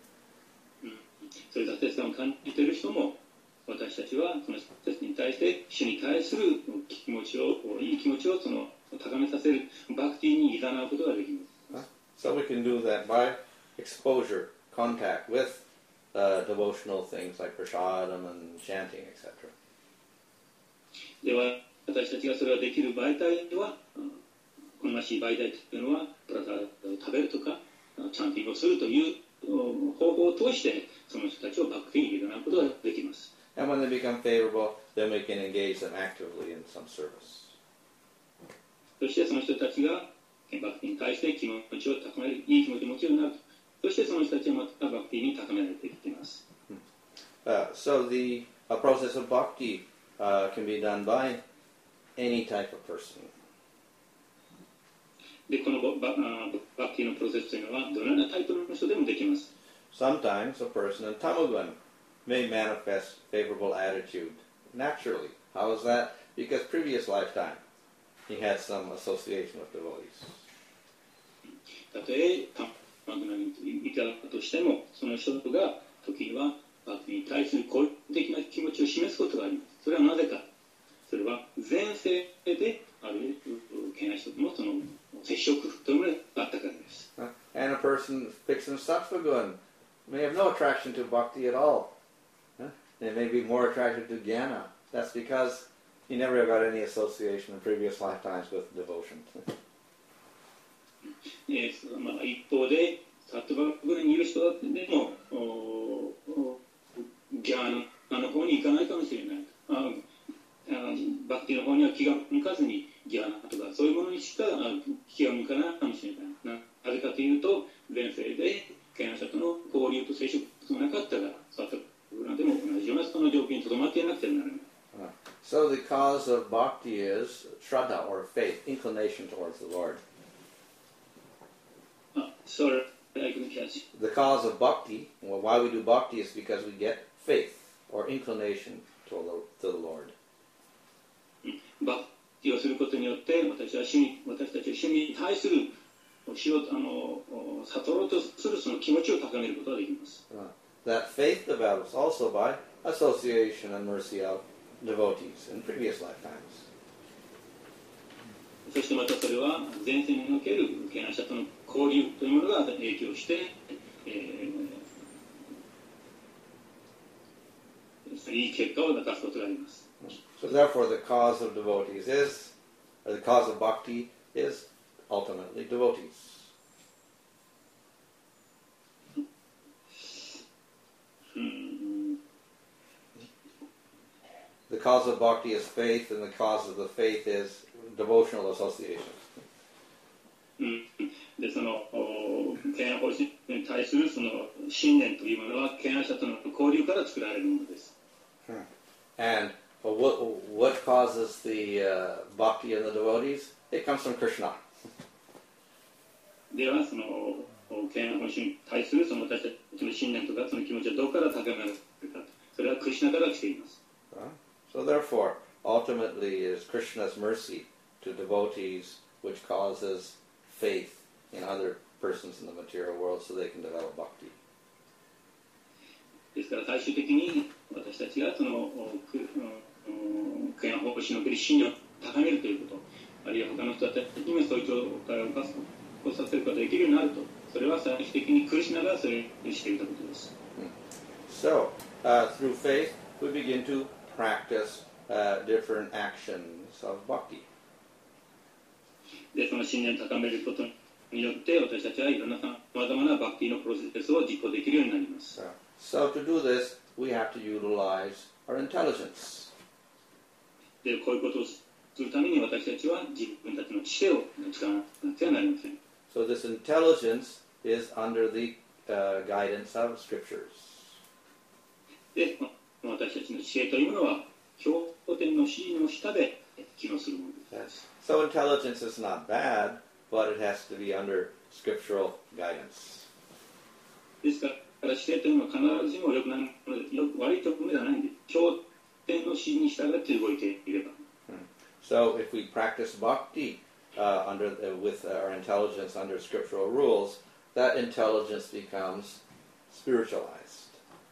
そういう挫折感を感じている人も私たちはその人たちに対して主に対する気持ちをいい気持ちをその高めさせるバクティに誘うことができます。 So we can do that by exposure, contact with uh, devotional things like prasadam and chanting, et cetera. では私たちがそれができる媒体は好ましい媒体というのはプラサーダを食べるとかチャンティングをするという方法を通してその人たちをバクティに誘うことができます。 And when they become favorable, then we can engage them actively in some service. そしてその人たちがバクティに対して気持ちを高めるいい気持ちを持ちようになる。そしてその人たちはまたバクティに高められてきています。 Uh, so the uh, process of bhakti uh, can be done by any type of person. でこのババクティのプロセスというのはどのようなタイプの人でもできます。 Sometimes a person in Tamagun may manifest favorable attitude naturally. How is that? Because previous lifetime he had some association with devotees. たとえタマグナにいたとしてもその人が時にはバクティに対する好意的な気持ちを示すことがあります。それはなぜか。それは前世である敬愛者とのその接触というものがあったからです。 And a person fixed in sattva-gun may have no attraction to bhakti at all. They may be more attracted to jnana. That's because he never got any association in previous lifetimes with devotion. えーまあ、一方でサットバグナにいる人でもギャーナの方に行かないかもしれない。ああバクティの方には気が向かずにギャーナとかそういうものにしか気が向かないかもしれない。なぜかというと前世で敬愛者との交流と接触がなかったからサットバグナでも同じようなその条件にとどまっていなくてはならない。 So the cause of bhakti is shraddha or faith, inclination towards the Lord. Uh, sorry, I couldn't catch. The cause of bhakti, well, why we do bhakti is because we get faith or inclination to the, to the Lord. バクティをすることによって私は主に私たちは主に対する主をあの悟ろうとするその気持ちを高めることができます。 Uh, that faith develops also by association and mercy of devotees in previous lifetimes. そしてまたそれは前世における敬愛者との交流というものが影響して、えー、いい結果を出すことがあります。 So therefore the cause of devotees is, or the cause of bhakti is ultimately devotees. Hmm. The cause of bhakti is faith, and the cause of the faith is devotional association. うん、でその敬愛方針に対するその信念というものは敬愛者との交流から作られるものです。 And what, what causes the uh, bhakti in the devotees? It comes from Krishna. ではその敬愛方針に対するその私たちの信念とかその気持ちはどこから高められるか、それはクリシュナから来ています。 So therefore, ultimately it is Krishna's mercy to devotees which causes faith in other persons in the material world so they can develop bhakti. ですから最終的に私たちがその敬愛方針における信念を高めるということ、あるいは他の人たちにもそういう状態を起こさせることができるようになると、それは最終的にクリシュナがそれにしていたことです。 So, uh, through faith, we begin to practice uh, different actions of bhakti. で、その信念を高めることによって私たちはいろんなさまざまなバクティのプロセスを実行できるようになります。 So, to do this, we have to utilize our intelligence. で、こういうことをするために私たちは自分たちの知性を使わなくてはなりません。 So, this intelligence is under the uh, guidance of scriptures. で、私たちの知恵というものは経典の指示の下で機能するものです。 So, intelligence is not bad, but it has to be under scriptural guidance. ですから知恵というのは必ずしも良くないもので、よく悪いところではないんで、経典の指示に従って動いていれば。 So, if we practice bhakti uh, under uh, with our intelligence under scriptural rules, that intelligence becomes spiritualized.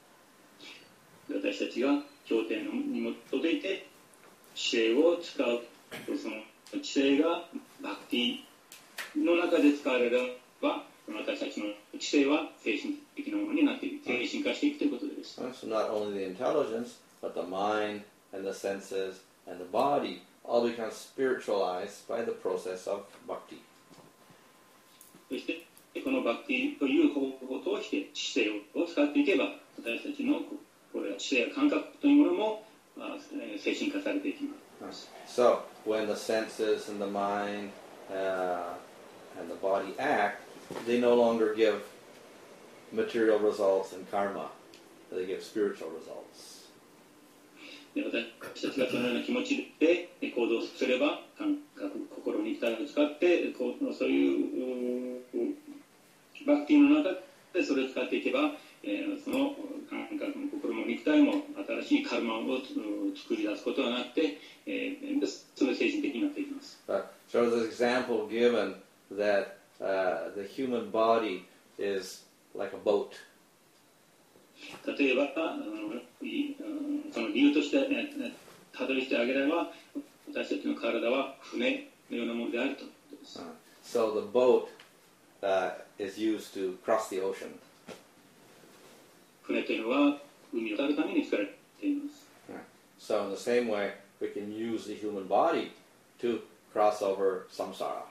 私たちが経典に基づいて知恵を使う、その知恵がバクティの中で使われれば、私たちの知性は精神的なものになっていく、精神化していくということです。 So, not only the intelligence, but the mind and the senses and the body all become spiritualized by the process of bhakti. そしてこのバクティという方法を通して知性を使っていけば、私たちのこれは知性や感覚というものも精神化されていきます。 So, when the senses and the mind uh, and the body act, they no longer give material results and karma. They give spiritual results. で私たちがそのような気持ちで行動すれば、感覚、心に体を使ってこうそういうバクティの中でそれを使っていけば、えー、その感覚も心も肉体も新しいカルマを作り出すことはなくて、えー、それ精神的になっていきます。 But, so there's an example given that uh, the human body is like a boat. 例えばあのその理由としてたどりしてあげれば、私たちの体は船のようなものであるということです。 Uh, so the boat uh, is used to cross the ocean. 船というのは海を渡るために使われています。 So in the same way, we can use the human body to cross over samsara.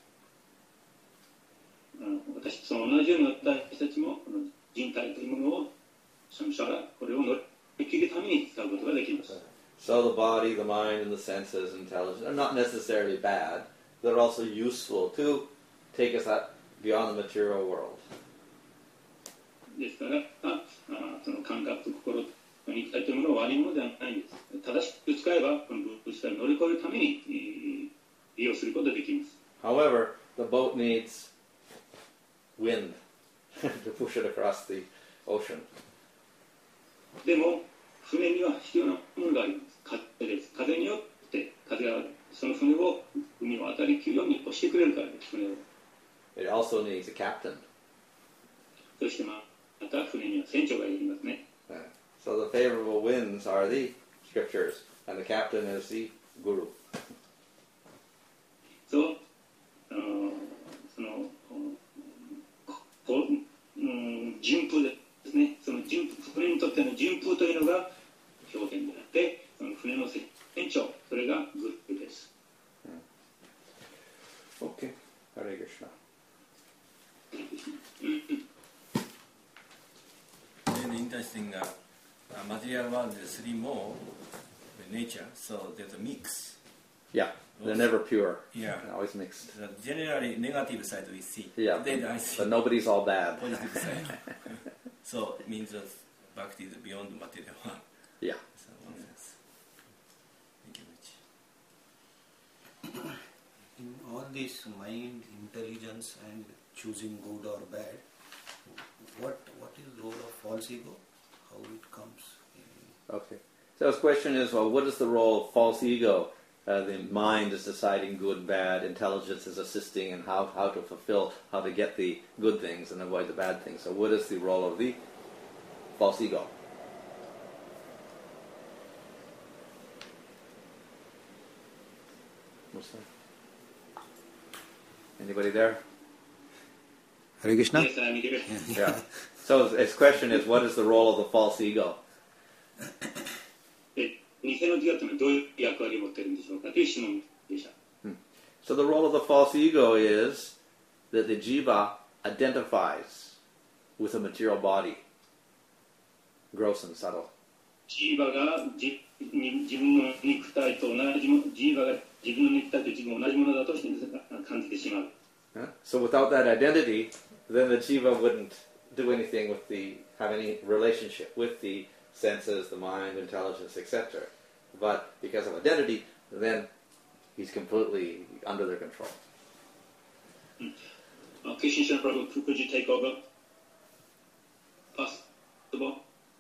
私と同じように私たちも人体というものをサムサラ、これを乗り切るために使うことができます。 So the body, the mind, and the senses, intelligence are not necessarily bad. They're also useful to take us out beyond the material world. ですから、あその感覚と心と肉体というものは悪いものではないんです。正しく使えば、この物質を乗り越えるために、えー、利用することができます。 However, the boat needs wind to push it across the ocean. でも、船には必要なものがあります。風です。風によって風がその船を海を渡りきるように押してくれるからです、船を。 It also needs a captain. そしてまた船には船長がいますね。 Uh, so the favorable winds are the scriptures, and the captain is the guru. そう、あのそのこう、うん、順風ですね。その順船にとっての順風というのが経典であって、その船の船長、それがグルーです。 Okay. Hare Krishna. Then interesting, uh, uh, material world is three more nature, so there's a mix. Yeah, they're never pure. Yeah. They're always mixed. The generally negative side we see. Yeah, Then I see but nobody's all bad. positive side. So it means that bhakti is beyond material world. Yeah. So one sense. Thank you very much. In all this mind, intelligence, and choosing good or bad, what what is the role of false ego? How it comes? In... Okay. So his question is, well, what is the role of false ego? Uh, the mind is deciding good, bad. Intelligence is assisting in how, how to fulfill, how to get the good things and avoid the bad things. So what is the role of the false ego? What's that? Anybody there? Hare Krishna. Yes, I'm here. Yeah. So his question is, what is the role of the false ego? で偽の自我というのはどういう役割を持っているんでしょうかという質問でした。 So the role of the false ego is that the jiva identifies with a material body, gross and subtle. ジーバがじに自分の肉体と同じもジーバが自分の肉体と自分が同じものだとして感じてしまう。 Huh? So without that identity, then the jiva wouldn't do anything with the, have any relationship with the senses, the mind, intelligence, et cetera. But because of identity, then he's completely under their control. Uh, Krishna Prabhu, could you take over? Possible?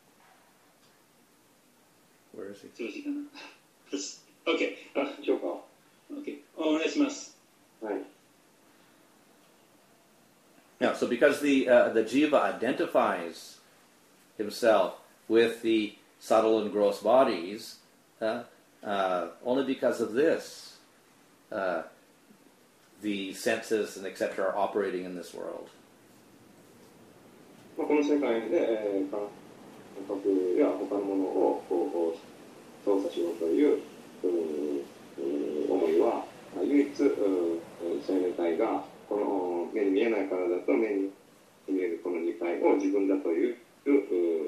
Where is he? よろしいかな？OK。あ、 しょうか。 OK。お願いします。 はい。 Yeah, so because the uh, the jiva identifies himself with the subtle and gross bodies, uh, uh, only because of this, uh, the senses and et cetera are operating in this world. まあ、この世界で、えー、感覚や他のものをこう操作しようという、うん、思いは唯一、うん、生命体がこの目に見えない体と目に見えるこの二体を自分だという、うん、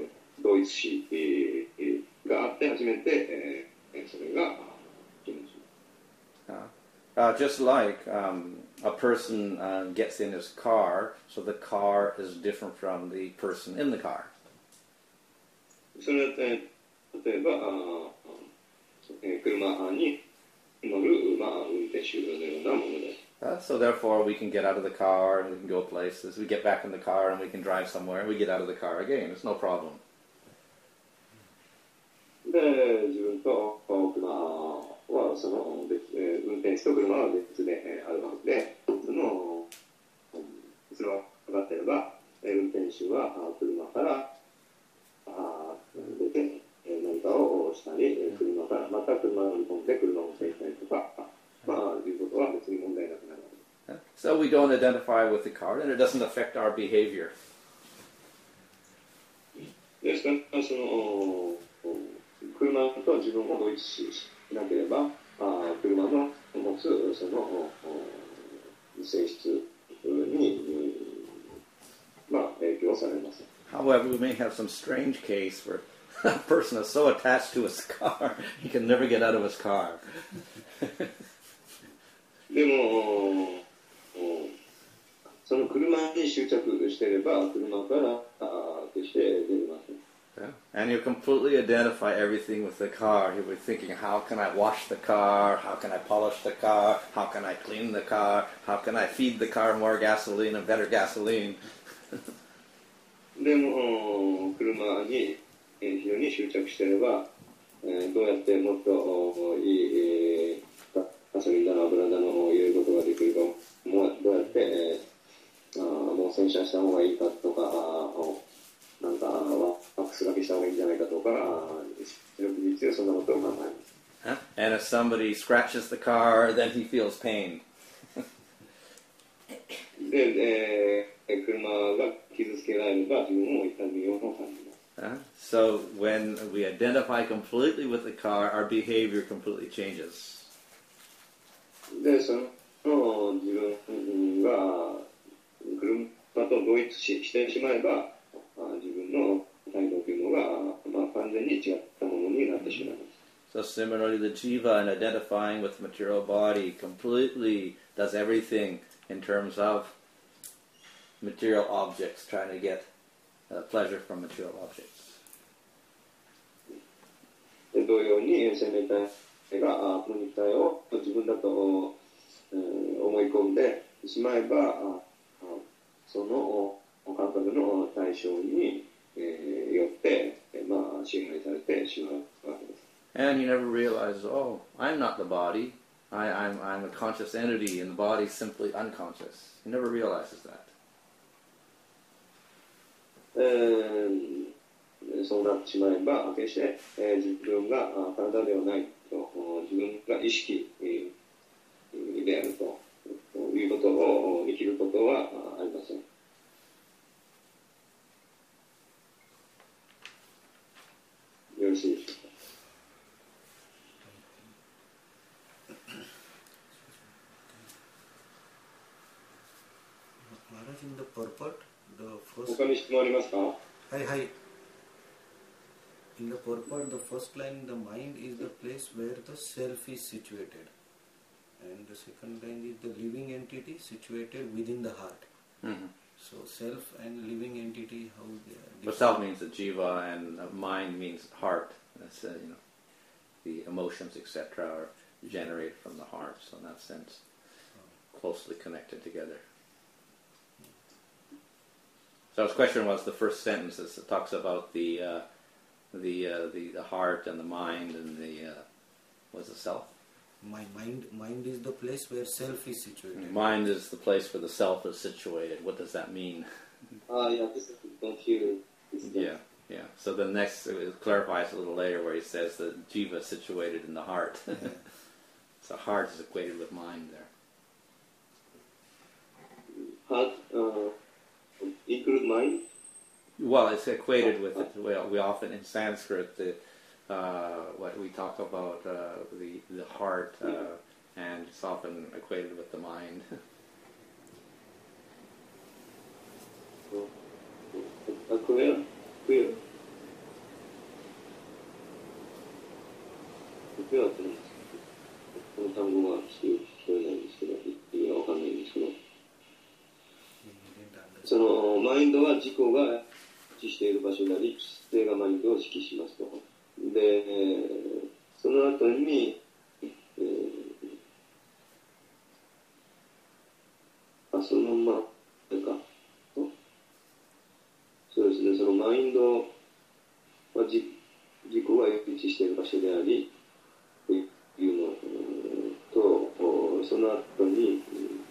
同一視があって初めて、えー、それが気持ち。 Uh, uh, just like um, a person uh, gets in his car, so the car is different from the person in the car. それで例えばあ、えー、車に乗る、まあ、運転手のようなものです。 Uh, so therefore we can get out of the car and we can go places. We get back in the car and we can drive somewhere and we get out of the car again. It's no problem. で、自分と車はその別、えー、運転手と車は別で、えー、あるわけで、そのそれが分かっていれば、えー、運転手は車からあ出て、えー、何かをしたり、車からまた車を乗り込んで車を運転したりとか、まあいうことは別に問題なくなるわけです。 So we don't identify with the car and it doesn't affect our behavior. ですからその車と自分を同一視しなければ、あ車の持つその性質に、まあ、影響されます。 However, we may have some strange case where a person is so attached to his car, he can never get out of his car. でも、その車に執着していれば、車から決して出れません。 Yeah. And you completely identify everything with the car. You'll be thinking, how can I wash the car? How can I polish the car? How can I clean the car? How can I feed the car more gasoline and better gasoline? でも、車に非常に執着していれば、どうやってもっといいガソリンだの油だのを入れることができるか、もうどうやって、あもう洗車した方がいいかとか、なんかワックスがけした方がいいんじゃないかとか、四六時中そんなことを考えます。 And if somebody scratches the car, then he feels pain. で、えー、車が傷つけられれば自分も痛みを感じます。 So when we identify completely with the car, our behavior completely changes. で、その自分が車と同一視してしまえば、自分の態度というのが、まあ、完全に違ったものになってしまいます。 So similarly, the jiva in identifying with the material body completely does everything in terms of material objects, trying to get uh, pleasure from material objects. で同様に生命体がこの肉体を自分だと、えー、思い込んでしまえば、その感覚の対象に、えー、よって、まあ、支配されてしまうわけです。 And he never realizes, oh, I'm not the body. I, I'm, I'm a conscious entity, and the body's simply unconscious. He never realizes that. えー、そうなってしまえば、決して、えー、自分が体ではないと、自分が意識、えー、であるということを生きることはありません。 Maharaj, in the purport, the first... 他に質問ありますか？ Hi, hi. In the purport, the first line, the mind is the place where the self is situated. And the second line is the living entity situated within the heart. Mm-hmm. So self and living entity, how they are But self means the jiva, and uh, mind means heart. That's uh, you know, the emotions, et cetera, are generated from the heart. So in that sense, closely connected together. So his question was the first sentence. It talks about the uh, the, uh, the the heart and the mind and the uh, what's the self? My mind, mind is the place where self is situated. Mind is the place where the self is situated. What does that mean? Ah, yeah, this is don't hear. Yeah, yeah. So the next it clarifies a little later where he says the jiva is situated in the heart. So heart is equated with mind there. Heart uh, include mind. Well, it's equated with it. Well, we often in Sanskrit the uh, what we talk about uh, the the heart, uh, and it's often equated with the mind. Uh, clear, clear. Clear ってなんですか？この単語は聞こえないんですけど、意味がわかんないんですけど、そのマインドは自己が位置している場所であり、知性がマインドを指揮しますと。で、その後に、えー、あ、そのまま、あれか。そうですね、そのマインドは自己が位置している場所であり、というのと、その後に、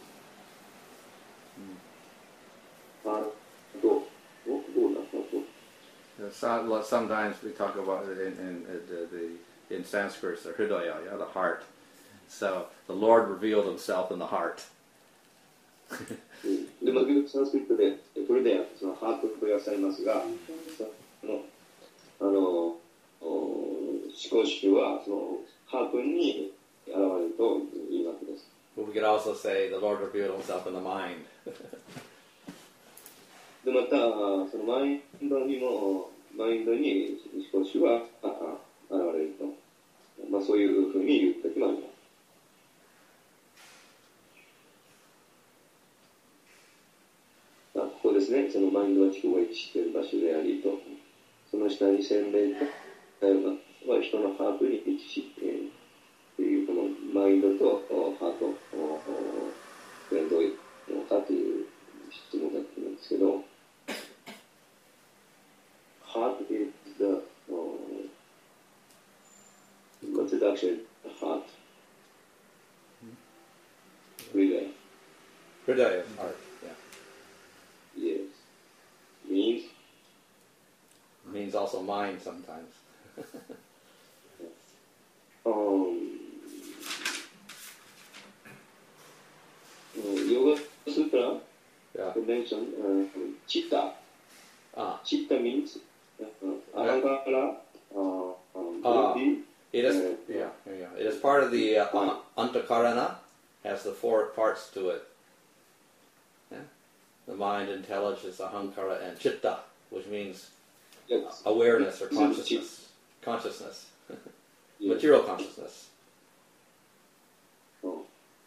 ハート、どうだったと。 Sometimes we talk about it in, in, in, the, in Sanskrit, the hridaya, yeah, the heart. So the Lord revealed himself in the heart. で、まあ、サンスクリットで、これでそのハートと訳されますが、そのあの思考主はそのハートに現れるというわけです。 But we could also say the Lord revealed himself in the mind. で、また、そのマインドにも、マインドに思考主は現れると。まあ、そういうふうに言うときもあります。ここですね、そのマインドは自己が位置している場所でありと、その下に洗礼とは人のハートに位置しているという、このマインドとハート、これはどういうのかという質問だったんですけど、Heart is the uh, what's it actually? The heart. Hridaya. Hridaya is heart, yeah. Yes. Means? Means also mind sometimes. um, Yoga Sutra Yeah. mentioned uh, Chitta. Ah. Chitta means uh, Ahankara, uh, um, Ah. buddhi, It is, uh, yeah, yeah. It is part of the uh, Antakarana, has the four parts to it. Yeah? The mind, intelligence, ahankara, and chitta, which means yes. awareness or Chit- consciousness. Consciousness. Yes. Material consciousness. Oh.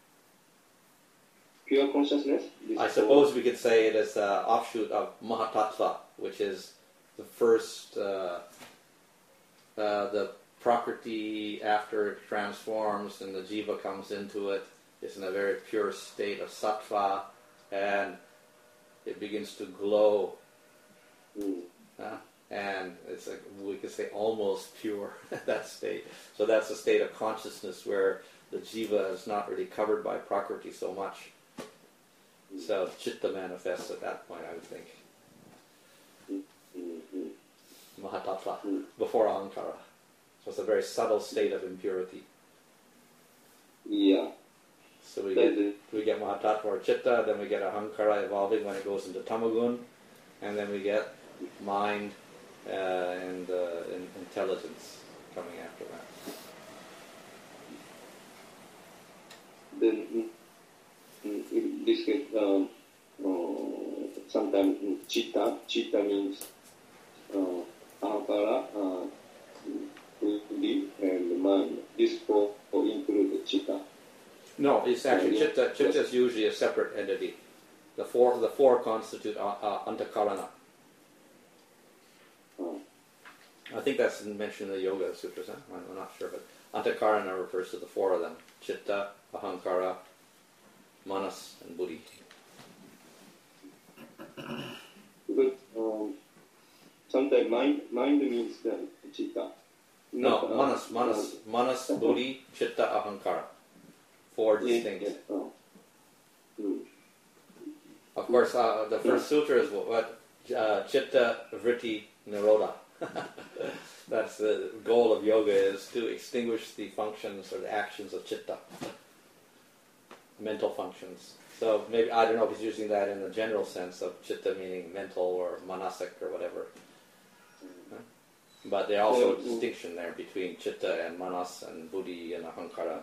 Pure consciousness? This I is suppose we could say it is an offshoot of Mahatattva, which is the first, uh, uh, the Prakriti after it transforms and the jiva comes into it. It's in a very pure state of sattva, and it begins to glow. Mm. Uh, and it's like, we could say almost pure at that state. So that's a state of consciousness where the jiva is not really covered by Prakriti so much. So chitta manifests at that point, I would think. Mm-hmm. Mahatattva, Mm. before ahankara. So it's a very subtle state of impurity. Yeah. So we That get is- we get Mahatattva or chitta, then we get ahankara evolving when it goes into tamagun, and then we get mind uh, and, uh, and intelligence coming after that. Then, mm, mm, in this case, um, uh, sometimes chitta, chitta means uh, ahankara, uh, buddhi, and mind. This four include chitta. No, it's actually chitta. Chitta is usually a separate entity. The four, the four constitute uh, uh, antakarana. Oh. I think that's mentioned in the Yoga Sutras. Huh? I'm not sure, but antakarana refers to the four of them: chitta, ahankara, manas, and buddhi. But um, sometimes mind, mind means the chitta. No, Not, uh, manas, manas, manas, buddhi, chitta, ahankara. Four distinct. Yes, yes. Oh. Hmm. Of course, uh, the first sutra is what, what uh, chitta, vritti, nirodha. That's the goal of yoga, is to extinguish the functions or the actions of chitta, mental functions. So maybe, I don't know if he's using that in the general sense of chitta meaning mental or manasic or whatever. Huh? But there's also a distinction there between chitta and manas and buddhi and ahankara.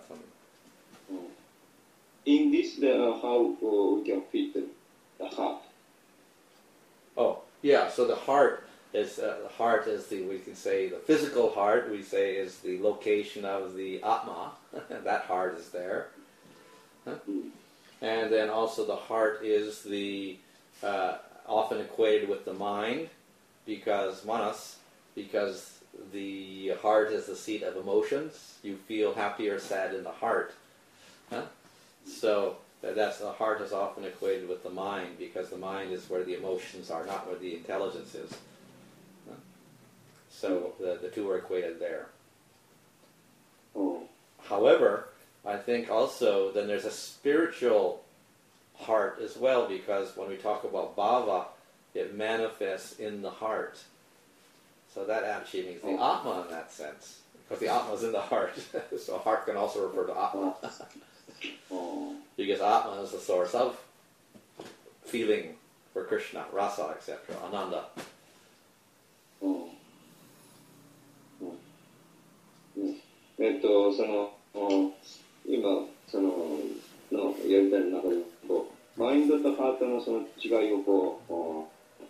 In this, uh, how uh, we can fit the, the heart? Oh, yeah, so the heart is, uh, the heart is the, we can say, the physical heart, we say, is the location of the Atma. That heart is there. Huh? And then also the heart is the, uh, often equated with the mind, because manas, because the heart is the seat of emotions. You feel happy or sad in the heart. Huh? So that's, the heart is often equated with the mind, because the mind is where the emotions are, not where the intelligence is. Huh? So the, the two are equated there. Oh. However, I think also then there's a spiritual heart as well, because when we talk about bhava, it manifests in the heart. So that actually means the Atma in that sense, because the Atma is in the heart. So heart can also refer to Atma. Oh. Because Atma is the source of feeling for Krishna, rasa, et cetera, ananda. Oh. Oh. えっと、その、今、その、のやりたいの中で、こう、マインドとハートのその違いをこう、こ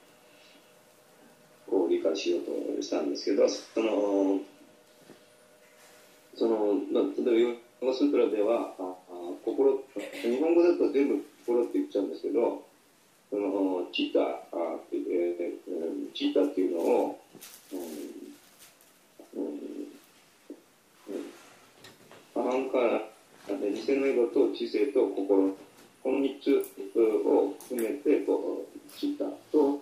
う理解しようとしたんですけど、その、その、まあ、例えば、ヨガスートラでは、ああ心、日本語だと全部心って言っちゃうんですけど、その、チータ、あえー、チータっていうのを、うんうんうん、アハンカラ、偽のエゴと知性と心、この三つを含めて、こう、チータと、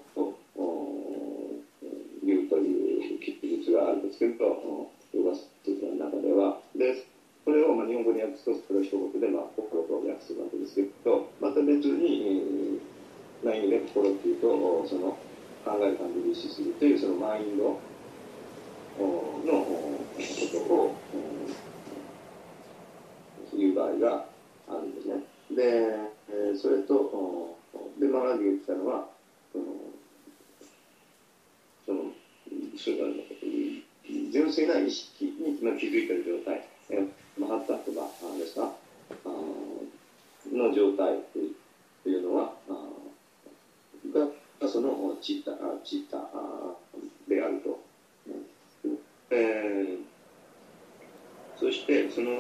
言うという記述があるんですけど、ヨガスートラの中では、でこれをまあ日本語に訳すと、それを一言でまあ心と訳するわけですけど、また別に、何意味で心っていうと、その考える感じで意識するというそのマインドのことを言う場合があるんですね。で、それと、で、マラディが言ったのは、その、その、それ純粋な意識に気づいている状態。マハッタとかですかの状態というのはがそのチッタチッタであると、えー、そしてその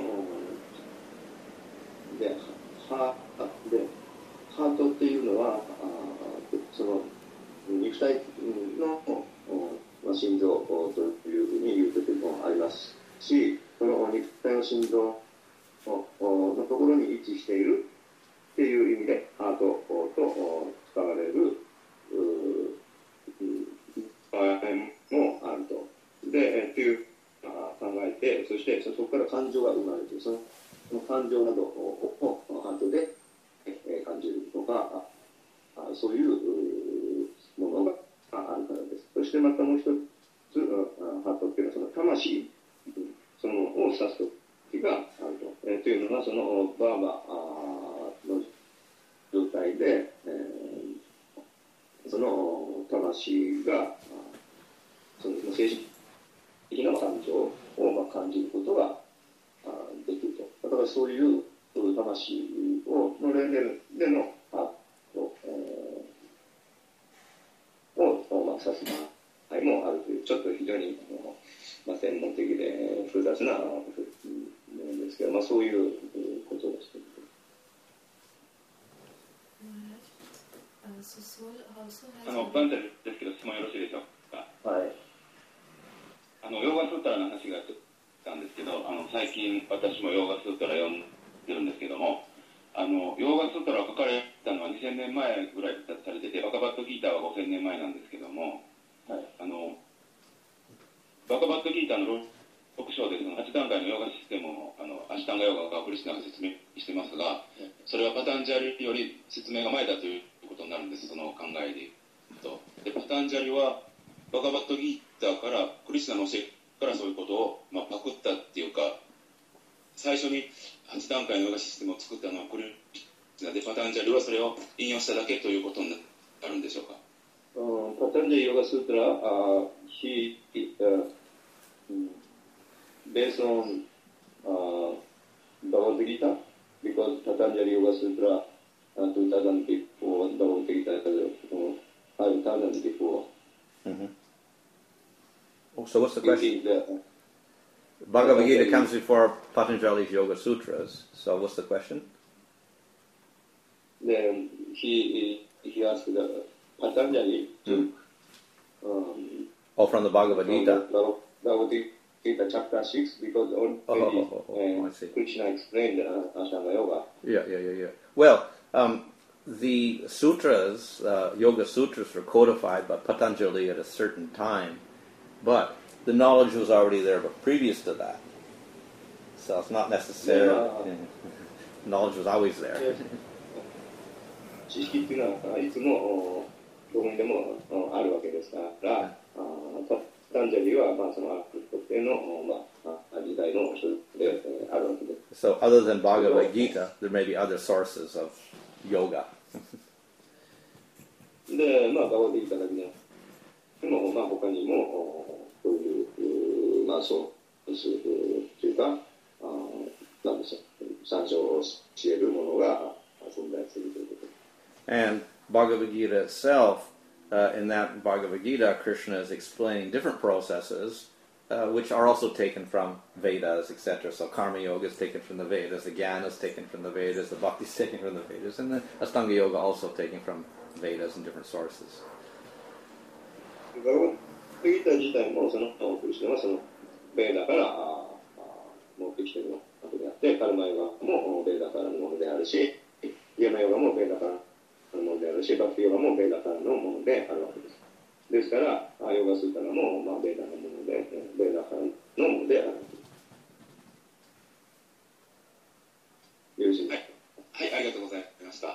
でハでハートっていうのはその肉体の、まあ、心臓というふうに言う時もありますし、その肉体の心臓のところに位置しているっていう意味でハートと使われる場合もあると。で、っていう考えて、そしてそこから感情が生まれて、その感情などをハートで感じるとか、そういうものがあるからです。そしてまたもう一つ、ハートっていうのはその魂そのを指す時があると、えー、というのがそのバーバの状態で、えー、その魂がその精神的な感情をまあ感じることができると。だからそういう魂をのレベルでのハート、え指す場合もあるという、ちょっと非常に、まあ、専門的で複雑なものですけど、まあ、そういうことです。 あのバンテルですけど、質問よろしいでしょうか。 はい。 あのヨガスートラの話があったんですけど、あの最近私もヨガスートラ読んでるんですけども、あのヨガスートラを書かれたのはにせんねんまえぐらいされてて、バカバットギーターはごせんねんまえなんですけども、はい、あのバカバットギーターのろく章でそのはち段階のヨガシステムをあのアシュタンガヨガがクリスナが説明してますが、それはパタンジャリより説明が前だということになるんです、その考えで言うと。でパタンジャリはバカバットギーターからクリスナの教えからそういうことを、まあ、パクったっていうか、最初にはち段階のヨガシステムを作ったのはクリスナで、パタンジャリはそれを引用しただけということになるんでしょうか。 Uh, Patanjali Yoga Sutra, uh, he, uh, based on uh, Bhagavad Gita, because Patanjali Yoga Sutra uh, two thousand before, Bhagavad Gita uh, five thousand before. Mm-hmm. Oh, so what's the question? The, Bhagavad Gita comes before Patanjali's Yoga Sutras, so what's the question? Then he, he asked the Patanjali to, mm. um, oh, from the Bhagavad Gita. Bhagavad Gita chapter six, because already oh, oh, oh, oh, uh, Krishna explained uh, Ashtanga Yoga. Yeah, yeah, yeah, yeah. Well, um, the sutras, uh, Yoga Sutras, were codified by Patanjali at a certain time, but the knowledge was already there but previous to that. So it's not necessarily... Yeah. knowledge was always there. Yes. 知識っていうのはいつもどこにでもあるわけですから、パタンジャリはまあその特定のまあ時代の人であるわけです。 So other than Bhagavad Gita, there may be other sources of yoga. で、まあバガバットギータだけでも、まあ他にもそういうまあそうするというか、なんでしょう、参照を教えるものが存在するということ。 And Bhagavad Gita itself, uh, in that Bhagavad Gita, Krishna is explaining different processes, uh, which are also taken from Vedas, et cetera. So Karma Yoga is taken from the Vedas, the Jnana is taken from the Vedas, the Bhakti is taken from the Vedas, and the Ashtanga Yoga also taken from Vedas and different sources. バガバットギータ自体もそのクリシュナはそのベーダから持ってきているわけであって、カルマヨガもベーダからのものであるし、ヤマヨガもベーダからのものであるし、バクティヨガもベーダからのものであるわけです。ですから、ヨガスータラも、まあ、ベーダのもので、ベーダからのものであるわけです。よろしいですか。 はい、はい、ありがとうございました。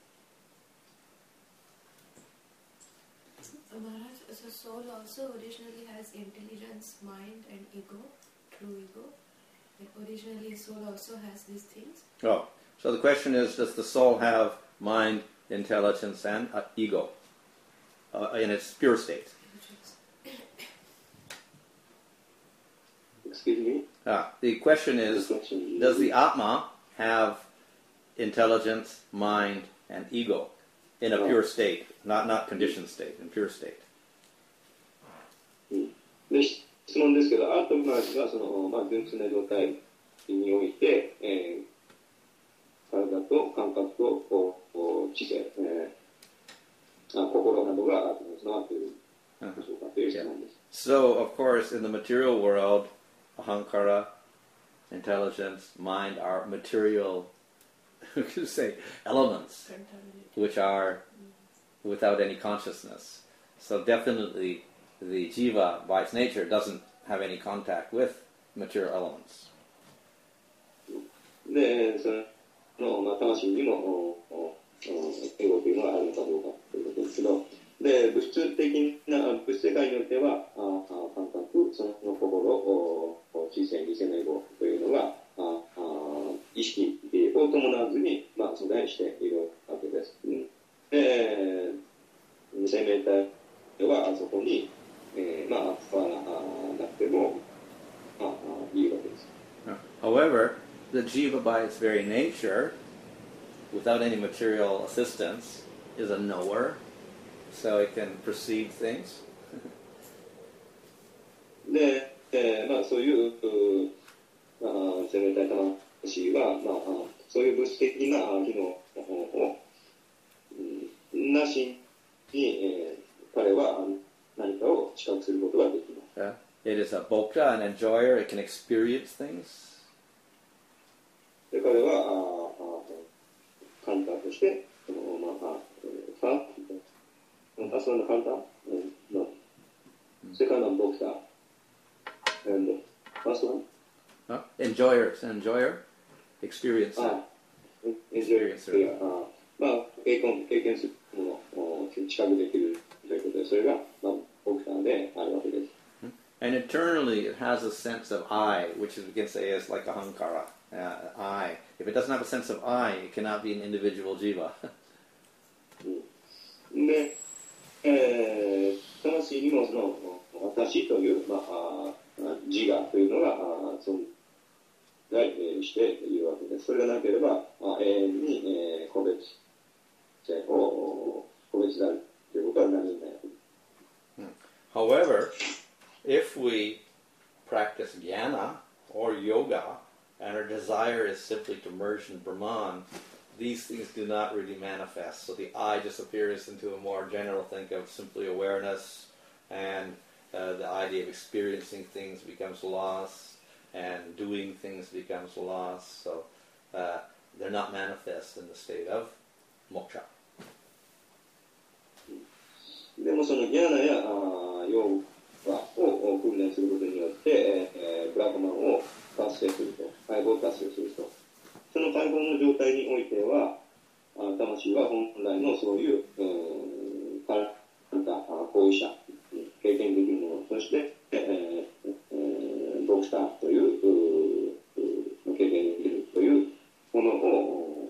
Maharaj, so soul also originally has intelligence, mind, and ego, true ego. Like originally, soul also has these things. Oh, so the question is: does the soul have mind, intelligence, and uh, ego uh, in its pure state? Excuse me? Ah, the question is: does the Atma have intelligence, mind, and ego in a pure state, not not conditioned state, in pure state? で、質問ですけど、アートマーがその、まあ、純粋な状態において、えー、体と感覚とこう知性、えー、あ心などが備わっているでしょうかという質問です。 So, of course, in the material world, ahankara, intelligence, mind are material, you could say, elements, which are without any consciousness. So definitely the jiva, by its nature, doesn't have any contact with material elements. で、その、まあ、魂にもエゴというのがあるのかどうかということですけど、で、物質的な、物質世界においては、あ感覚、その心、知性、理性のエゴというのが、あ意識を伴わずに、まあ、存在しているわけです。で、生命体はあそこに、えー、まあ、使わなくても、まあ、いいわけです。 However, the jiva by its very nature, without any material assistance, is a knower, so he can perceive things. で、えーまあ、そういう、まあ、生命体魂は、まあ、そういう物質的な機能を、うん、なしに、えー、彼は何かを知覚することができます。 Yeah. It is a bhokta, an enjoyer. It can experience things. で彼はああカンタとして、まあ、ファー、ファーストのカンタの、セカンドのボクター、and first one? Huh? Enjoyer, it's an enjoyer. Experiencer. あ、エンジョイする。あ、まあ経験経験するものを知覚できるということで、それがまあボクターであるわけです。 And internally, it has a sense of I, which we can say is like ahankara, uh, I. If it doesn't have a sense of I, it cannot be an individual jiva. で、えー、魂にもその私という、まあ、自我というのが存在しているわけです。それがなければ永遠に、えー、個別性を個別であるということは何になる。 However, if we practice jnana or yoga, and our desire is simply to merge in Brahman, these things do not really manifest. So the I disappears into a more general thing of simply awareness, and uh, the idea of experiencing things becomes lost, and doing things becomes lost. So uh, they're not manifest in the state of moksha. でもそのギャーナやヨガを訓練することによって、えー、ブラックマンを達成すると、解放を達成すると。その解放の状態においては、魂は本来のそういう、うん、カランタ、行為者、経験できるもの、そして、えーえー、ボクターという、う経験できるというものを、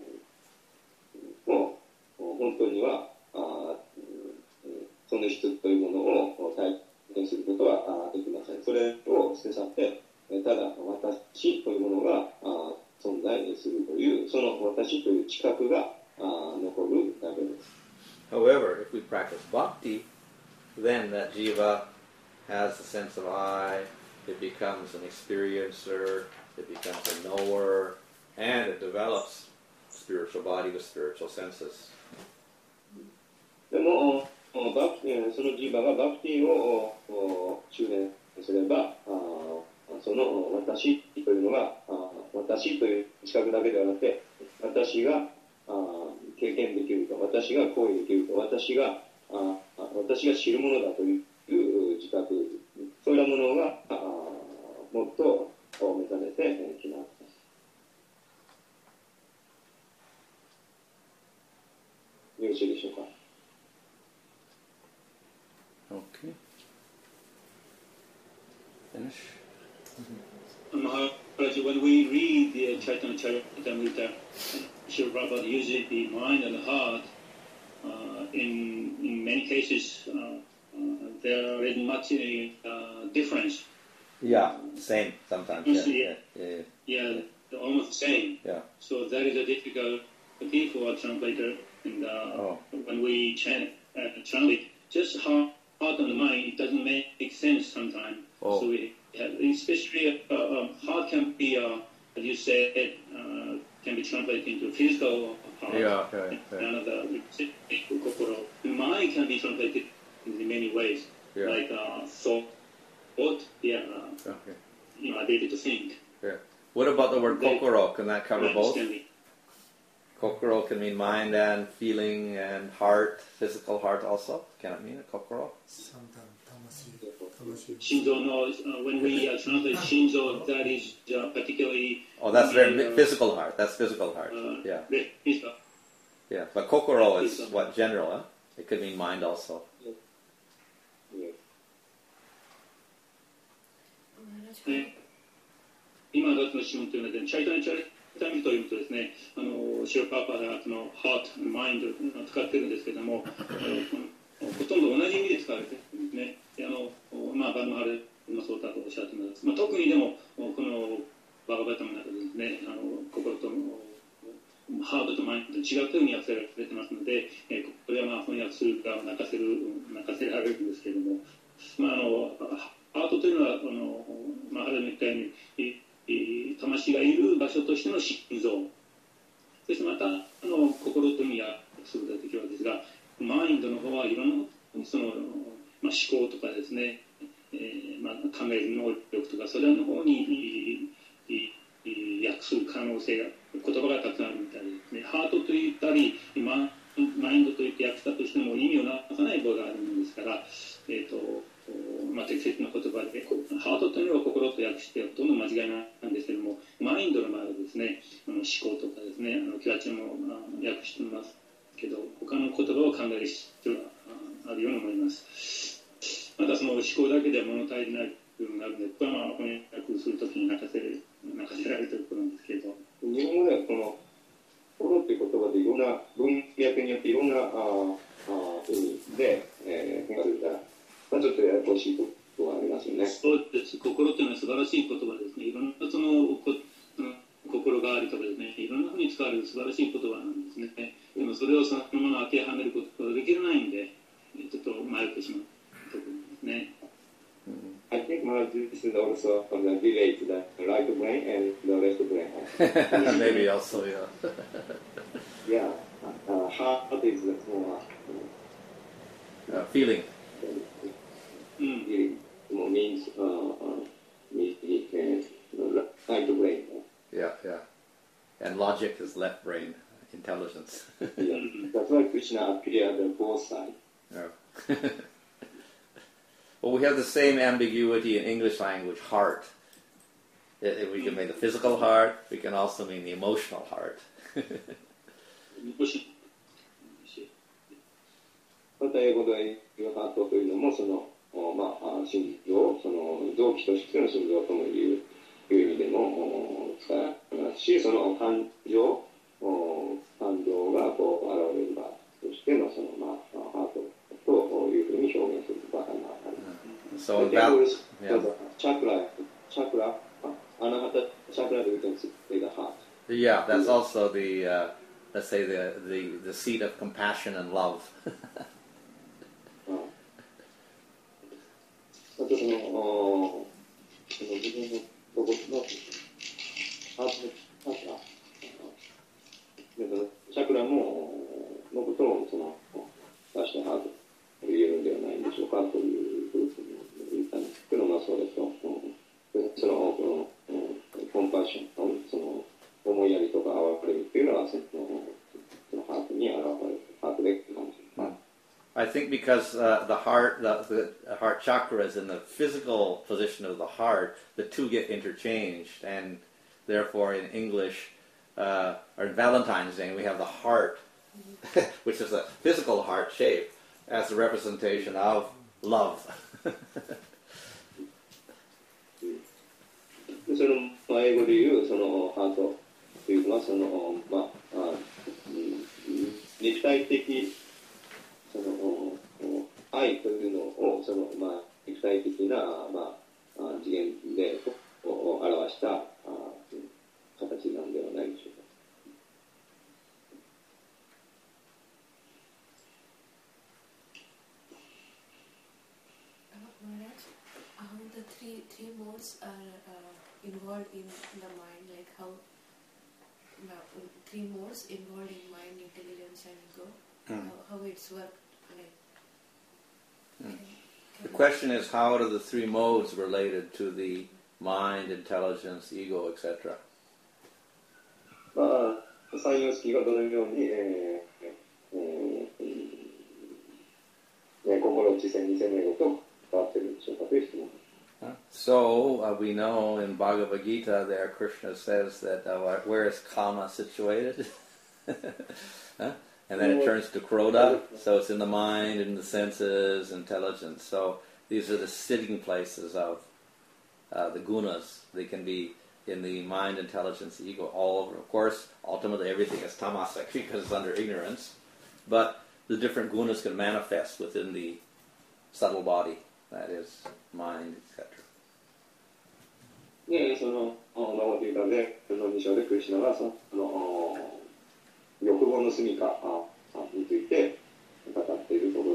を本当には、あその質というものを体験することはできません。それを捨て去って、ただ私というものが存在するという、その私という知覚が残るだけです。 However, if we practice bhakti, then that jiva has a sense of I, it becomes an experiencer, it becomes a knower, and it develops spiritual body with spiritual senses. でもバクそのジーバがバクティを修練すれば、その私というのが、私という知覚だけではなくて、私が経験できると、私が行為できると、私が私が知るものだという自覚、そういったものがもっと目覚めてきます。よろしいでしょうか。 Okay. Finish. Maharaj, when we read the Chaitanya Charitamrita, Srila Prabhupada uses the mind and the heart. Uh, in in many cases, uh, uh, there is much uh, difference. Yeah, same sometimes. Yeah, yeah, yeah, yeah. yeah, almost the same. Yeah. So that is a difficulty for a translator. And uh, oh. when we chant, uh, translate, just how heart and mind, it doesn't make sense sometimes. Oh. So we have, especially uh, um, heart can be, uh, as you said, uh, can be translated into physical heart. Yeah, okay. And another, the mind can be translated in many ways, yeah. like uh, thought, thought, yeah, uh, okay. you know, ability to think. Yeah. What about the word kokoro? Can that cover both? Kokoro can mean mind and feeling and heart, physical heart also. Can it mean a kokoro? Shinzo, no. Uh, when we uh, translate Shinzo, that is uh, particularly. Oh, that's very uh, physical heart. That's physical heart. Uh, yeah. Physical. Yeah, but kokoro is what general, huh? It could mean mind also. Yeah. Yeah. 今の質問というのは、チャイタニチャリタミというとですね、あのシロパパがそのハート、マインドを使ってるんですけども、ほとんど同じ意味で使われてるんですね。あのまあバルマハルのソータとおっしゃってます。まあ特にでもこのバガバタの中でですね、あの心とハートとマインドと違うというふうに訳されてますので、これはまあ翻訳するか泣かせる泣かせられるんですけれども、まあ、あのハートというのはあの、まあ、初め言ったように魂がいる場所としての心臓、そしてまたあの心という意味がする時はですが、マインドの方はいろんなその、まあ、思考とかですね、えーまあ、考える能力とかそれらの方に訳する可能性が言葉がたくさんあるみたいですね。ハートと言ったりママインドと言って訳したとしても意味をなさない場があるものですから、えーとまあ、適切な言葉でハートというのは心と訳してほとんど間違いなんですけれども、マインドの場合はですね、あの思考とかですね、あのキワチも訳していますけど、他の言葉を考える必要があるように思います。またその思考だけでは物足りない部分があるので、これはまあ翻訳するときに泣かせる泣かせられるということなんですけれど、 日本語ではこの心という言葉でいろんな文脈によっていろんなああ意味で、えー、変化するから、まあ、ちょっとややこしいことがありますよね。 そうです。心というのは素晴らしい言葉ですね。いろんなそのこ心がありとかですね、いろんなふうに使われる素晴らしい言葉なんですね。でもそれをそのまま当てはめることができないんで、ちょっと迷ってしまうところですね。 I think uh, this is also from the relate the right brain and the left brain. Maybe also, yeah. Yeah, uh, heart is more uh, feeling. Feeling more means uh, uh, means uh, right brain. Yeah, yeah. And logic is left brain, intelligence. Yeah, that's why Krishna appeared on both sides. Yeah. Well, we have the same ambiguity in English language, heart. It, it, we can mean the physical heart, we can also mean the emotional heart. また英語で言うハートというのもその、まあ、心臓、その臓器としての心臓ともいういう意味でも使いますし、その感情、感情がこう現れる場としてのその、まあ、ハートというふうに表現する場合があります。 So about yeah. chakra, chakra, anahata chakra, we can say the heart. Yeah, that's also the uh, let's say the, the the seat of compassion and love. あとその、その自分のところのハートのチャクラ、チャクラものことをその出してハートと言えるんではないでしょうかというふうに言ったんですけど、まあそれとそのコンパッションのその思いやりとか哀れみっていうのはそのそのハートに現れるハートで感じる。 I think because uh, the heart, the, the heart chakra is in the physical position of the heart, the two get interchanged, and therefore in English, uh, or in Valentine's Day, we have the heart, which is a physical heart shape, as a representation of love. その英語でいうそのハートというのはその、まあ、肉体的その愛というのをその、まあ、肉体的な、まあ、次元で表した形なんではないでしょうか。 How the three three modes are uh, involved in the mind, like how uh, three modes involved in mind, intelligence, and ego. Mm. How, how it's worked. Like, mm. can, can the question is, how are the three modes related to the mind, intelligence, ego, et cetera? まあ、三様式がどのように、えーえーえー、心、知性、二世名語と変わっているでしょうかという質問。 So uh, we know in Bhagavad Gita there Krishna says that uh, where is Kama situated? Huh? And then it turns to Krodha, so it's in the mind, in the senses, intelligence. So these are the sitting places of uh, the gunas. They can be in the mind, intelligence, ego, all over. Of course, ultimately everything is tamasa because it's under ignorance. But the different gunas can manifest within the subtle body, that is, mind, et cetera. で、その、バガバッドギーターで、そのに章でクリシュナがその、欲望の住みかについて語っているとこ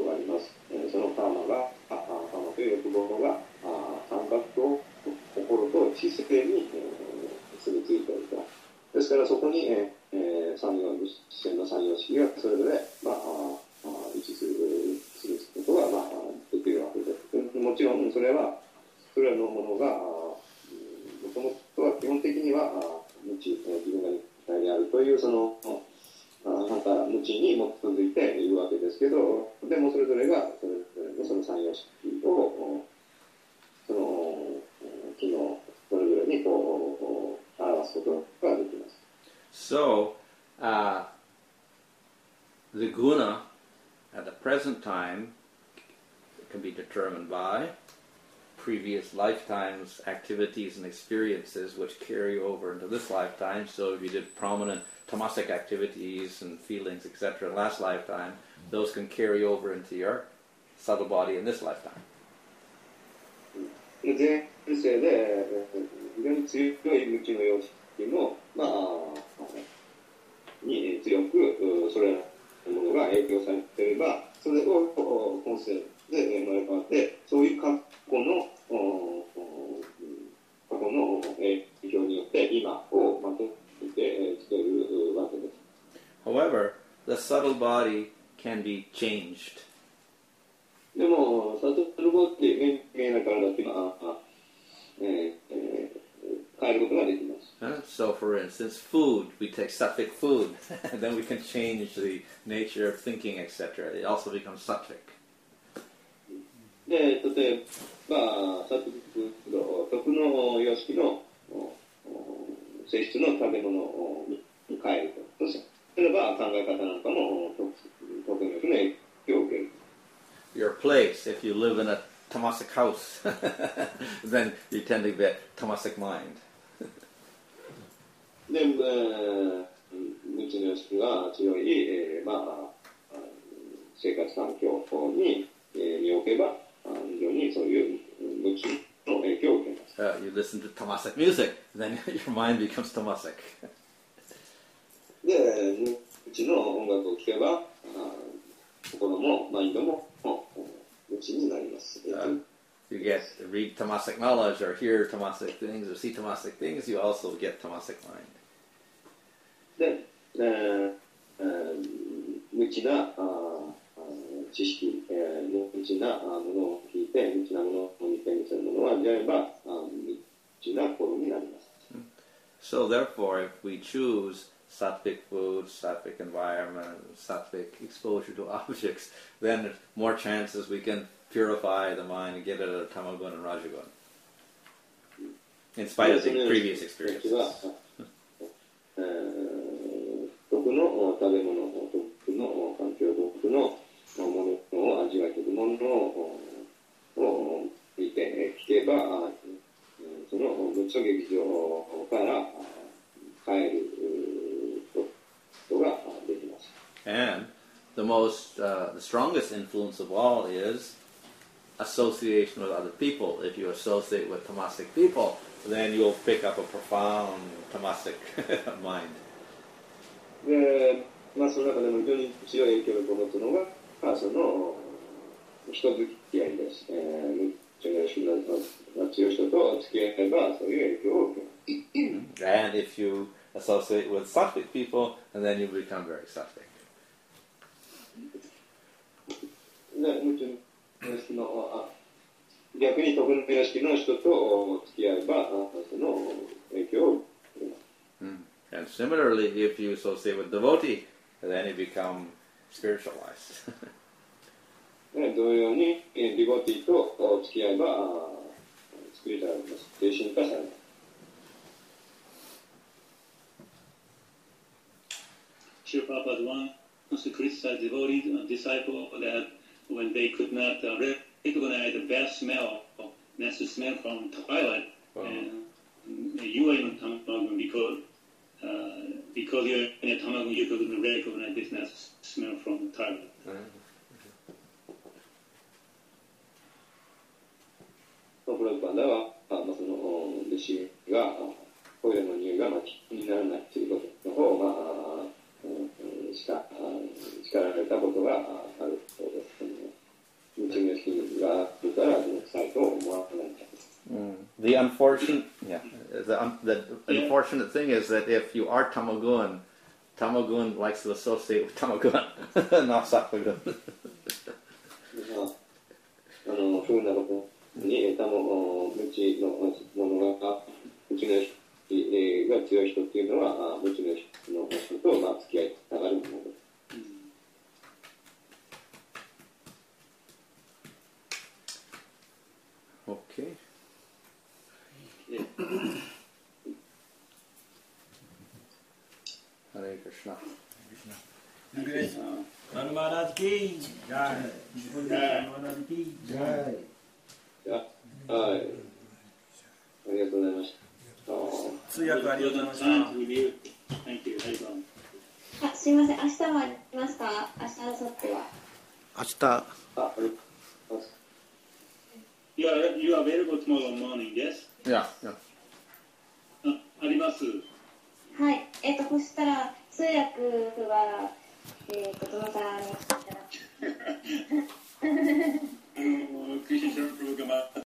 もちろんそれはそれらのものがもともとは基本的には無知、自分が肉体であるというその反対無知に基づいているわけですけど、でもそれぞれがそれぞれのその三様式をその機能それぞれにこう表すことができます。 So, uh, the guna at the present time can be determined by previous lifetimes, activities and experiences which carry over into this lifetime. So if you did prominent tamasic activities and feelings, et cetera in last lifetime, those can carry over into your subtle body in this lifetime. 前世で非常に強い無知の様式も、まあ、に強くそれらのものが影響されていれば、それを今世で生まれ変わって、そういう過去の過去の影響によって今をまとめてきているわけです。 However, the subtle body can be changed. でも、サトルボっていう見えない体っていうのは、えーえー、変えることができます。 Uh, so, for instance, food, we take sattvic food, and then we can change the nature of thinking, et cetera. It also becomes sattvic. で、例えば、サトルボ特の様式の性質の食べ物に変えると。それば考え方なんかも特の様式の影響を受ける。 Your place, if you live in a tamasic house, then you tend to get tamasic mind. で、えー、無知の様式が強い、えー、まあ、生活環境に、えー、身を置けば、非常にそういう無知の影響を受けます。 Uh, you listen to tamasic music, then your mind becomes tamasic. で、無知の音楽を聴けば、心もマインドも無知になります。 Uh, you get to read tamasic knowledge or hear tamasic things or see tamasic things, you also get tamasic mind. で、えーえー、無知なあ知識、えー、無知なものを聞いて、無知なものを見てみせるものはであれば、無知な心になります。 So therefore, if we choose sattvic food, sattvic environment, sattvic exposure to objects, then there's more chances we can purify the mind and get it at a tamagun and rajagun, in spite of the previous experiences. 毒の食べ物、毒の環境、毒のものを味わい、毒のものを見て聞けば、その仏教劇場から変える。 And the most, uh, the strongest influence of all is association with other people. If you associate with tamasic people, then you'll pick up a profound tamasic mind. で、まあその中でも非常に強い影響力を持つのが、その人付き合いです。えー、強い人と付き合えばそういう影響を受けます。 And if you associate with sattvic people, and then you become very sattvic. 逆に徳の様式の人と付き合えばその影響を受けます。 And similarly, if you associate with devotee, then you become spiritualized. 同様にディボティと付き合えばスピリチュアルな精神化されます。 Srila Prabhupada wants to criticize devotees and disciples that when they could not uh, recognize the bad smell, nasty smell from toilet, wow. and you are in Tamagun because uh, because you're in a Tamagun, you couldn't recognize this nasty smell from the toilet. Mm-hmm. プラブパダは、まあ、その弟子がトイレの匂いが気にならないということの方を、まあしか叱られたことがあるそうです。無知の意識があるから臭いと思わないんです。 The unfortunate, yeah, the, um, the unfortunate thing is that if you are tamagun, tamagun likes to associate with tamagun, not sattvagun. あの不運なこと無知のものが、無知の意識が強い人っていうのは、無知の意識の人と、まあ、付き合いたがるものです。 Okay. Hare Krishna. Hare Maharaj ki jai. Hare Maharaj ki jai. はい。ありがとうございました。 通訳ありがとうございました。 あ、すいません。明日もありますか？明日、明後日は。 明日。 あ、あります。 You are, you are available tomorrow morning, yes? Yeah, yeah. あ、あります。 はい。えっ、と、そしたら、通訳は、えっ、と、どのターに来たら。 あの、クリスチャンプログラム